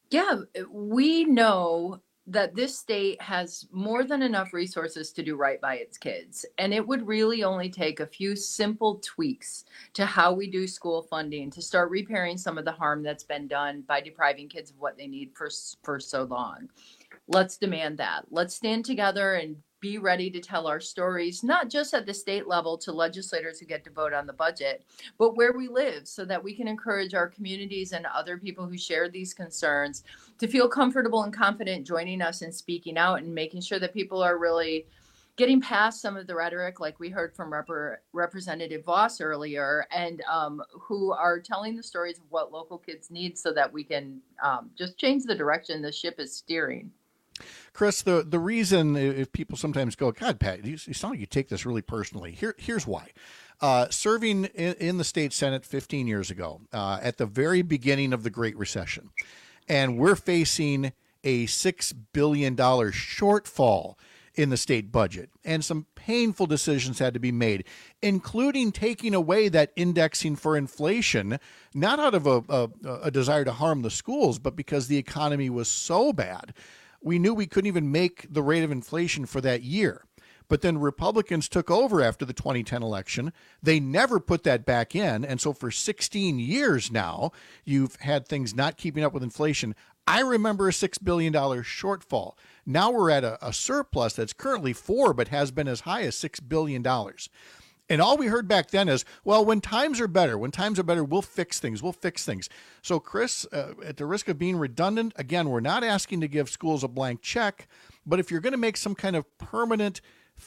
Yeah, we know that this state has more than enough resources to do right by its kids. And it would really only take a few simple tweaks to how we do school funding to start repairing some of the harm that's been done by depriving kids of what they need for, for so long. Let's demand that. Let's stand together and be ready to tell our stories, not just at the state level to legislators who get to vote on the budget, but where we live, so that we can encourage our communities and other people who share these concerns to feel comfortable and confident joining us and speaking out and making sure that people are really getting past some of the rhetoric, like we heard from Rep- Representative Voss earlier, and um, who are telling the stories of what local kids need so that we can um, just change the direction the ship is steering. Chris, the, the reason if people sometimes go, God, Pat, you, you sound like you take this really personally. Here, here's why. Uh, serving in, in the state Senate fifteen years ago, uh, at the very beginning of the Great Recession, and we're facing a six billion dollars shortfall in the state budget, and some painful decisions had to be made, including taking away that indexing for inflation, not out of a, a, a desire to harm the schools, but because the economy was so bad. We knew we couldn't even make the rate of inflation for that year. But then Republicans took over after the twenty ten election. They never put that back in. And so for sixteen years now, you've had things not keeping up with inflation. I remember a six billion dollars shortfall. Now we're at a, a surplus that's currently four, but has been as high as six billion dollars. And all we heard back then is, well, when times are better, when times are better, we'll fix things. We'll fix things. So, Chris, uh, at the risk of being redundant, again, we're not asking to give schools a blank check, but if you're going to make some kind of permanent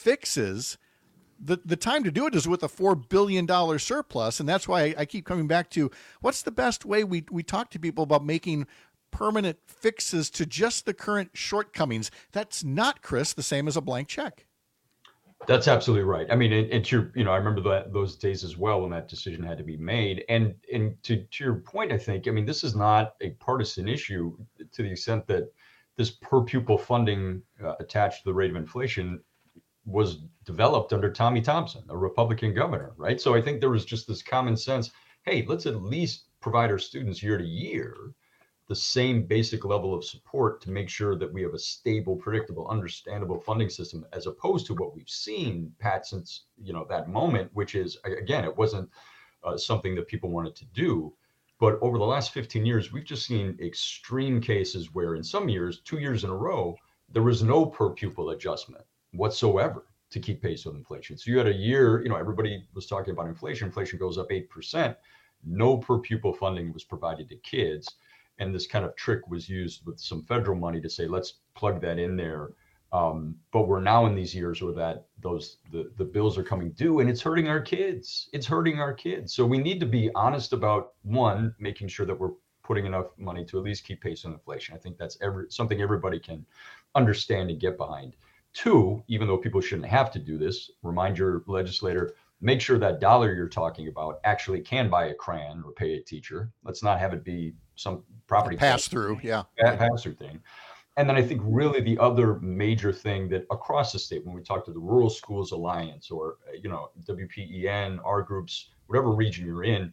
fixes, the, the time to do it is with a four billion dollars surplus. And that's why I, I keep coming back to what's the best way we, we talk to people about making permanent fixes to just the current shortcomings. That's not, Chris, the same as a blank check. That's absolutely right. I mean, and, and to your, you know, I remember that those days as well when that decision had to be made. And and to to your point, I think, I mean, this is not a partisan issue to the extent that this per pupil funding uh, attached to the rate of inflation was developed under Tommy Thompson, a Republican governor, right? So I think there was just this common sense, hey, let's at least provide our students year to year the same basic level of support to make sure that we have a stable, predictable, understandable funding system, as opposed to what we've seen, Pat, since, you know, that moment, which is, again, it wasn't uh, something that people wanted to do. But over the last fifteen years, we've just seen extreme cases where in some years, two years in a row, there was no per pupil adjustment whatsoever to keep pace with inflation. So you had a year, you know, everybody was talking about inflation. Inflation goes up eight percent. No per pupil funding was provided to kids. And this kind of trick was used with some federal money to say, let's plug that in there. Um, but we're now in these years where that those the, the bills are coming due, and it's hurting our kids. It's hurting our kids. So we need to be honest about, one, making sure that we're putting enough money to at least keep pace with inflation. I think that's every, something everybody can understand and get behind. Two, even though people shouldn't have to do this, remind your legislator, make sure that dollar you're talking about actually can buy a crayon or pay a teacher. Let's not have it be some property pass through, yeah, pass through thing. And then I think really the other major thing that across the state, when we talk to the Rural Schools Alliance or, you know, W P E N, our groups, whatever region you're in,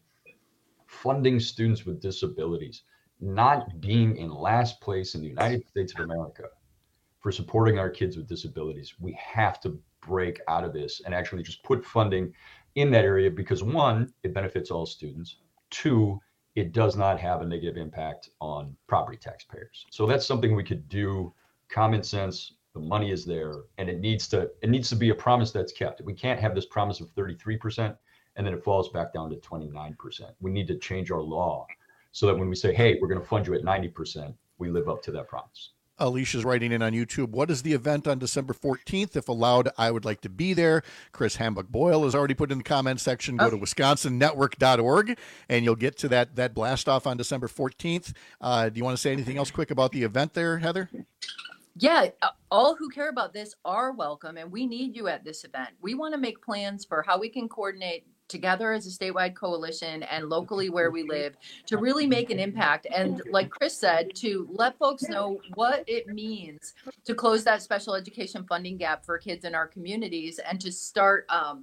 funding students with disabilities, not being in last place in the United States of America for supporting our kids with disabilities. We have to break out of this and actually just put funding in that area, because one, it benefits all students. Two, it does not have a negative impact on property taxpayers. So that's something we could do. Common sense, the money is there, and it needs to it needs to be a promise that's kept. We can't have this promise of thirty-three percent and then it falls back down to twenty-nine percent. We need to change our law so that when we say, hey, we're going to fund you at ninety percent, we live up to that promise. Alicia's writing in on YouTube, what is the event on December fourteenth? If allowed, I would like to be there. Chris Hambuck-Boyle has already put in the comment section. Go to wisconsin network dot org, and you'll get to that that blast off on December fourteenth. Uh, do you want to say anything else quick about the event there, Heather? Yeah, all who care about this are welcome, and we need you at this event. We want to make plans for how we can coordinate together as a statewide coalition and locally where we live to really make an impact. And like Chris said, to let folks know what it means to close that special education funding gap for kids in our communities and to start, um,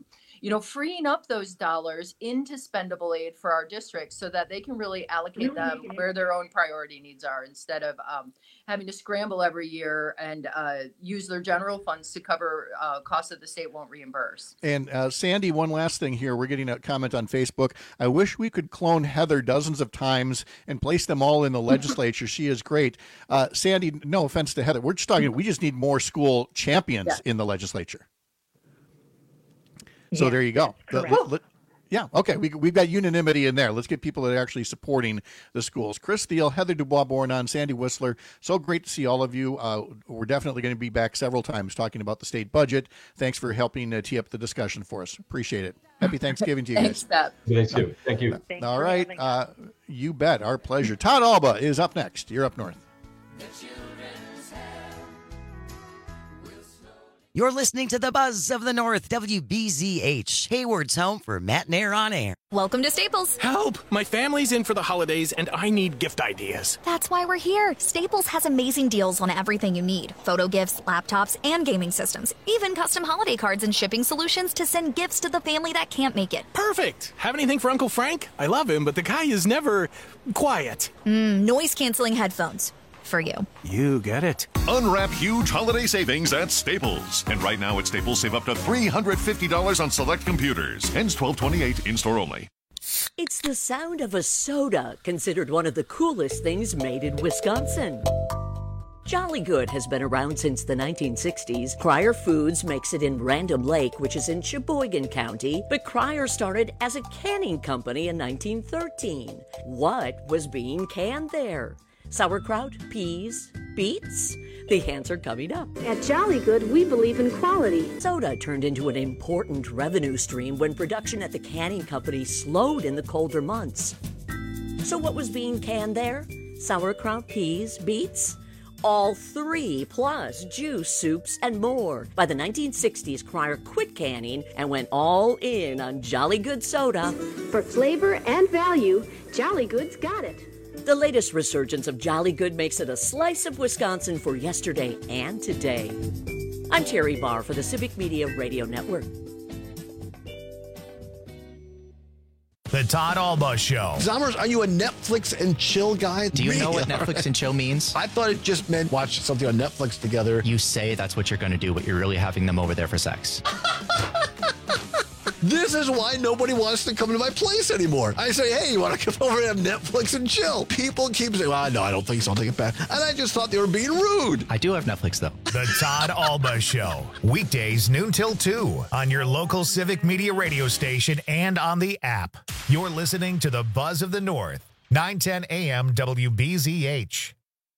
you know, freeing up those dollars into spendable aid for our districts so that they can really allocate them where their own priority needs are, instead of um, having to scramble every year and uh, use their general funds to cover uh, costs that the state won't reimburse. And uh, Sandy, one last thing here. We're getting a comment on Facebook. I wish we could clone Heather dozens of times and place them all in the legislature. She is great. Uh, Sandy, no offense to Heather. We're just talking, we just need more school champions yeah. in the legislature. So yeah, there you go. The, let, let, yeah, okay. We, we've got unanimity in there. Let's get people that are actually supporting the schools. Chris Thiel, Heather Dubois-Bournon, Sandy Whistler. So great to see all of you. Uh, we're definitely going to be back several times talking about the state budget. Thanks for helping uh, tee up the discussion for us. Appreciate it. Happy Thanksgiving to you Thanks, guys. Thanks, Thank you. Thank you. Thanks all right. Uh, you bet. Our pleasure. Todd Alba is up next. You're up north. You're listening to the Buzz of the North, W B Z H, Hayward's home for Matt and Air on Air. Welcome to Staples. Help! My family's in for the holidays, and I need gift ideas. That's why we're here. Staples has amazing deals on everything you need. Photo gifts, laptops, and gaming systems. Even custom holiday cards and shipping solutions to send gifts to the family that can't make it. Perfect! Have anything for Uncle Frank? I love him, but the guy is never quiet. Mm, noise-canceling headphones. For you. You get it. Unwrap huge holiday savings at Staples. And right now at Staples, save up to three hundred fifty dollars on select computers. Ends twelve twenty-eight, in-store only. It's the sound of a soda, considered one of the coolest things made in Wisconsin. Jolly Good has been around since the nineteen sixties. Cryer Foods makes it in Random Lake, which is in Sheboygan County, but Cryer started as a canning company in nineteen thirteen. What was being canned there? Sauerkraut, peas, beets? The answer coming up. At Jolly Good, we believe in quality. Soda turned into an important revenue stream when production at the canning company slowed in the colder months. So what was being canned there? Sauerkraut, peas, beets? All three, plus juice, soups, and more. By the nineteen sixties, Cryer quit canning and went all in on Jolly Good soda. For flavor and value, Jolly Good's got it. The latest resurgence of Jolly Good makes it a slice of Wisconsin for yesterday and today. I'm Terry Barr for the Civic Media Radio Network. The Todd Alba Show. Zommers, are you a Netflix and chill guy? Do you know what Netflix and chill means? I thought it just meant watch something on Netflix together. You say that's what you're going to do, but you're really having them over there for sex. This is why nobody wants to come to my place anymore. I say, hey, you want to come over and have Netflix and chill? People keep saying, well, no, I don't think so. I'll take it back. And I just thought they were being rude. I do have Netflix, though. The Todd Alba Show. Weekdays, noon till two on your local Civic Media radio station and on the app. You're listening to the Buzz of the North, nine ten A M W B Z H.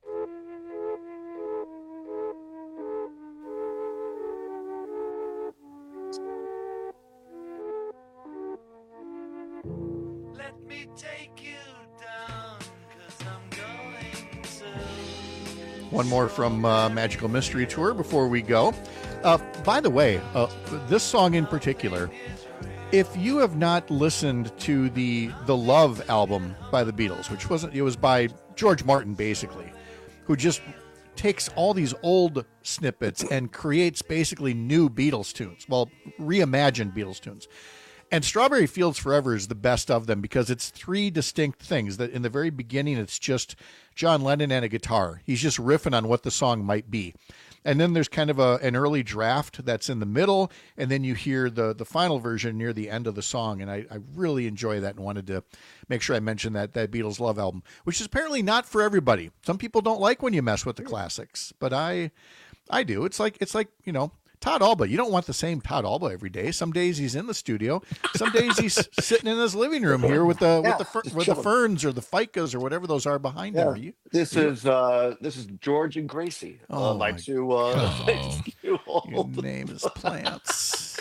One more from uh, Magical Mystery Tour before we go. Uh, by the way, uh, this song in particular, if you have not listened to the the Love album by the Beatles, which wasn't, it was by George Martin basically, who just takes all these old snippets and creates basically new Beatles tunes, well, reimagined Beatles tunes. And Strawberry Fields Forever is the best of them because it's three distinct things. That in the very beginning, it's just John Lennon and a guitar. He's just riffing on what the song might be. And then there's kind of a, an early draft that's in the middle, and then you hear the, the final version near the end of the song. And I, I really enjoy that and wanted to make sure I mentioned that, that Beatles Love album, which is apparently not for everybody. Some people don't like when you mess with the classics, but I I do. It's like it's like, you know, Todd Alba, you don't want the same Todd Alba every day. Some days he's in the studio. Some days he's sitting in his living room here with the yeah, with the with the ferns or the ficas or whatever those are behind yeah. him. Are you? This you, is uh, this is George and Gracie. Oh, uh, like to uh, oh, your name is Plants.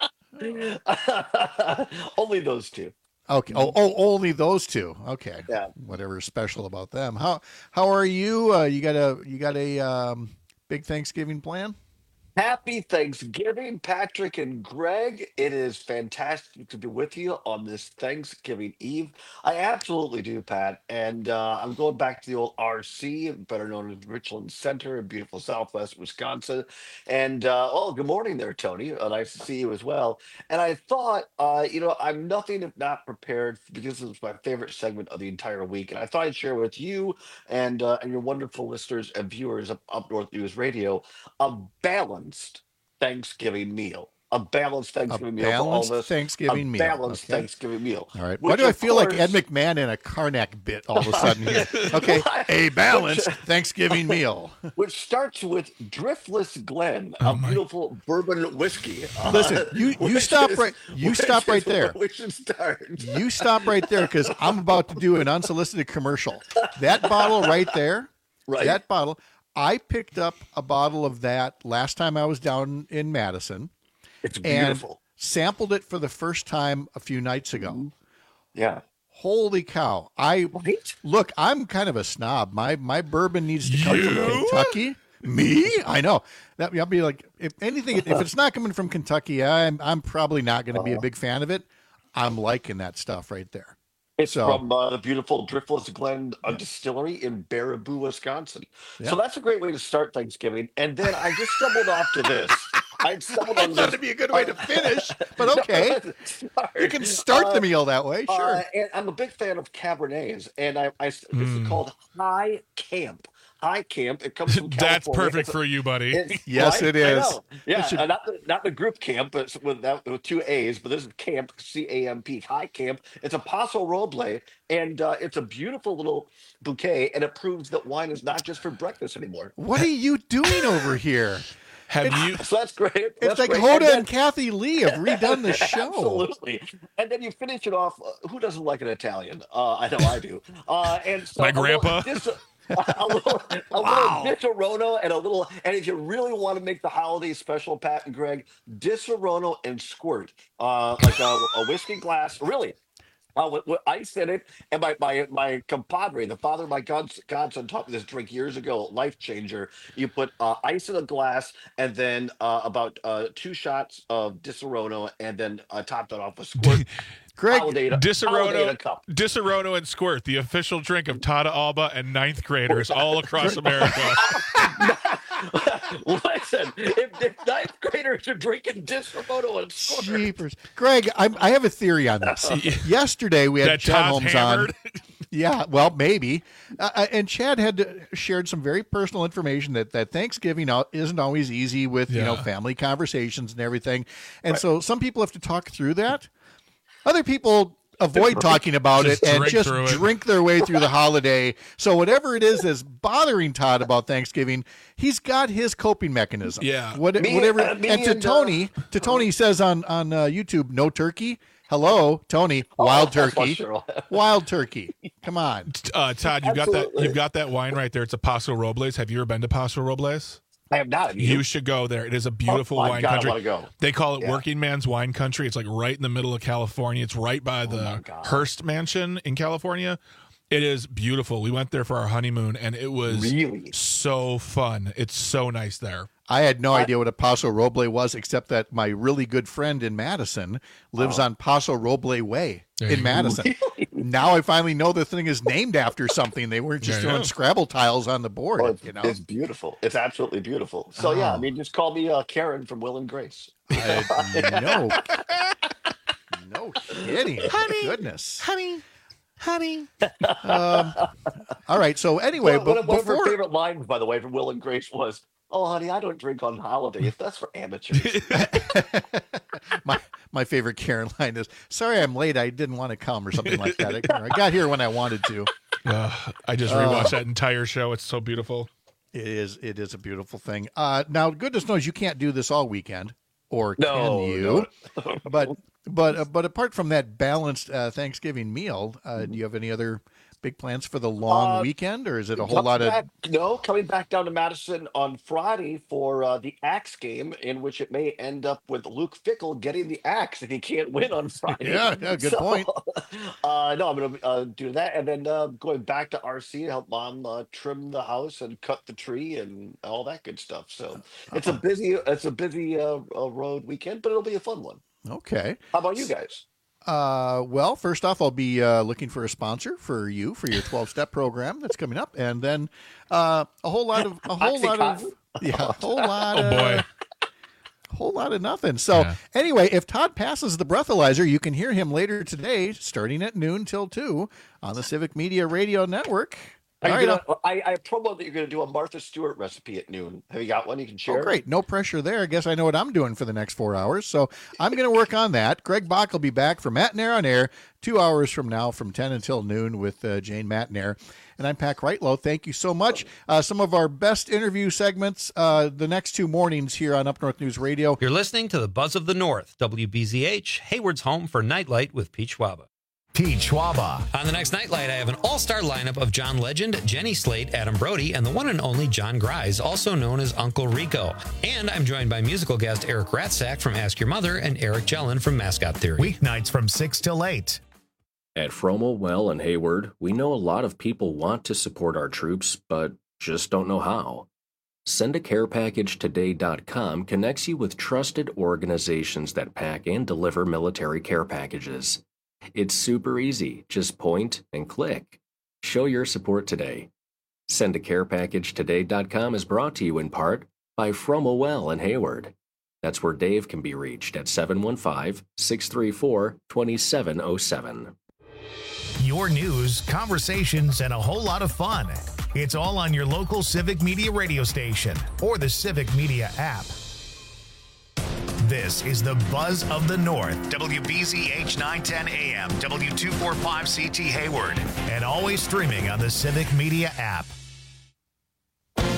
Only those two. Okay. Oh, oh, only those two. Okay. Yeah. Whatever's special about them. How how are you? Uh, you got a you got a um, big Thanksgiving plan? Happy Thanksgiving, Patrick and Greg. It is fantastic to be with you on this Thanksgiving Eve. I absolutely do, Pat. And uh, I'm going back to the old R C, better known as Richland Center in beautiful Southwest Wisconsin. And uh, oh, good morning there, Tony. Uh, nice to see you as well. And I thought, uh, you know, I'm nothing if not prepared because it's my favorite segment of the entire week. And I thought I'd share with you and, uh, and your wonderful listeners and viewers of Up North News Radio a balanced Thanksgiving meal. A balanced Thanksgiving meal for all Balanced of us. Thanksgiving a meal. balanced Okay. Thanksgiving meal. All right. Why Which, do I of feel like course- Ed McMahon in a Karnak bit all of a sudden here? Okay, a balanced Thanksgiving meal. Which starts with Driftless Glen, a beautiful bourbon whiskey. Uh, Listen, you, you which stop is- right you which stop right is where there. We should start. You stop right there because I'm about to do an unsolicited commercial. That bottle right there, Right. that bottle, I picked up a bottle of that last time I was down in Madison. It's and beautiful. sampled it for the first time a few nights ago. Yeah. Holy cow. I look, I'm kind of a snob. My my bourbon needs to come from Kentucky. Me? I know. That I'll be like, if anything, if it's not coming from Kentucky, I'm I'm probably not going to be a big fan of it. I'm liking that stuff right there. It's So- from uh, the beautiful Driftless Glen uh, distillery in Baraboo, Wisconsin. Yeah. So that's a great way to start Thanksgiving. And then I just stumbled off to this. I stumbled I on thought this. it'd be a good way to finish, but okay. You can start the meal that way, sure. Uh, and I'm a big fan of Cabernets, and I, I this Mm. is called High Camp. High Camp. It comes from California. That's perfect It's- for you, buddy. it's- Yes, right? it I is. know. Yeah, It should- uh, not the not the group camp, but it's with that with two A's. But this is Camp, C A M P, High Camp. It's a Paso Roble, and uh, it's a beautiful little bouquet, and it proves that wine is not just for breakfast anymore. What are you doing over here? Have you? So that's great. It's That's like great. Hoda And then- and Kathy Lee have redone the show. Absolutely. And then you finish it off. Uh, who doesn't like an Italian? Uh, I know I do. Uh, and so My a little grandpa. dis- a little, a Wow. little Disaronno and a little, and if you really want to make the holiday special, Pat and Greg, Disaronno and squirt, uh, like a, a whiskey glass, really. Uh, with, with ice in it, and my my my compadre, the father of my godson, godson taught me this drink years ago. Life changer. You put uh, ice in a glass, and then uh, about uh, two shots of Disaronno, and then uh, top that off with squirt. Greg, holiday in a- holiday in a Disaronno, cup. Disaronno and Squirt, the official drink of Tada Alba and ninth graders all across America. Listen, if, if ninth graders are drinking Disaronno and squirt, Jeepers. Greg, I'm, I have a theory on this. Yesterday we had That Chad Todd's Holmes hammered? on. Yeah, well, maybe. Uh, uh, and Chad had uh, shared some very personal information that, that Thanksgiving out- isn't always easy with, you know, Yeah. family conversations and everything. And so some people have to talk through that. Other people avoid talking about Just it and drink just through it. drink their way through the holiday. So whatever it is that's bothering Todd about Thanksgiving, he's got his coping mechanism. Yeah. What, Me- whatever. uh, me and to and, uh, Tony, to Tony says on on uh, YouTube, no turkey. Hello, Tony. Wild that's turkey. sure. Wild turkey. Come on. Uh, Todd, you've got that. Absolutely. You've got that wine right there. It's a Paso Robles. Have you ever been to Paso Robles? I have not. You should go there. It is a beautiful Oh, my wine God, I country. wanna go. They call it Yeah. working man's wine country. It's like right in the middle of California. It's right by the God. Hearst Mansion in California. It is beautiful. We went there for our honeymoon, and it was Really? so fun. It's so nice there. I had no idea what a Paso Roble was, except that my really good friend in Madison lives on Paso Roble Way in Madison. Now I finally know the thing is named after something. They weren't just There you throwing go. Scrabble tiles on the board. Oh, it's, you know, it's beautiful. It's absolutely beautiful. So yeah, I Oh. mean, just call me uh, Karen from Will and Grace. I, no, no kidding. Goodness, honey, honey. Um, all right. So anyway, one, but one, one of her before favorite lines, by the way, from Will and Grace was, "Oh, honey, I don't drink on holidays. That's for amateurs." my my favorite Karen line is, "Sorry, I'm late. I didn't want to come," or something like that. I, I got here when I wanted to. Uh, I just rewatched that entire show. It's so beautiful. It is. It is a beautiful thing. Uh, now, goodness knows you can't do this all weekend, or No, can you? no. But but uh, but apart from that balanced uh, Thanksgiving meal, uh, do you have any other big plans for the long Uh, weekend, or is it a whole Coming lot of? back, no, coming back down to Madison on Friday for uh, the Axe game, in which it may end up with Luke Fickle getting the Axe if he can't win on Friday. Yeah, yeah, good So, point. Uh, no, I'm going to uh, do that, and then uh, going back to R C to help Mom uh, trim the house and cut the tree and all that good stuff. So it's a busy, it's a busy uh, uh, road weekend, but it'll be a fun one. Okay. How about you guys? Uh, well, first off, I'll be uh, looking for a sponsor for you for your twelve-step program that's coming up, and then uh, a whole lot of a whole lot of yeah, a whole lot Oh, of boy. whole lot of nothing. So Yeah. anyway, if Todd passes the breathalyzer, you can hear him later today, starting at noon till two on the Civic Media Radio Network. Are you All right, gonna, I, I promo that you're going to do a Martha Stewart recipe at noon. Have you got one you can share? Oh, great. No pressure there. I guess I know what I'm doing for the next four hours. So I'm going to work on that. Greg Bach will be back for Matt and Air on Air two hours from now from ten until noon with uh, Jane Matt and Air. And I'm Pat Rightlow. Thank you so much. Uh, some of our best interview segments uh, the next two mornings here on Up North News Radio. You're listening to the Buzz of the North, W B Z H, Hayward's home for Nightlight with Pete Schwaba. Pete Schwaba. On the next Nightlight, I have an all-star lineup of John Legend, Jenny Slate, Adam Brody, and the one and only John Grise, also known as Uncle Rico. And I'm joined by musical guest Eric Ratzak from Ask Your Mother and Eric Jellin from Mascot Theory. Weeknights from six till eight. At Fromo, Well, and Hayward, we know a lot of people want to support our troops, but just don't know how. Send a care package today dot com connects you with trusted organizations that pack and deliver military care packages. It's super easy. Just point and click. Show your support today. Send a care package today dot com is brought to you in part by Fromo Well in Hayward. That's where Dave can be reached at seven one five, six three four, two seven zero seven. Your news, conversations, and a whole lot of fun. It's all on your local Civic Media radio station or the Civic Media app. This is the Buzz of the North, W B Z H nine ten A M, W two forty-five C T Hayward, and always streaming on the Civic Media app.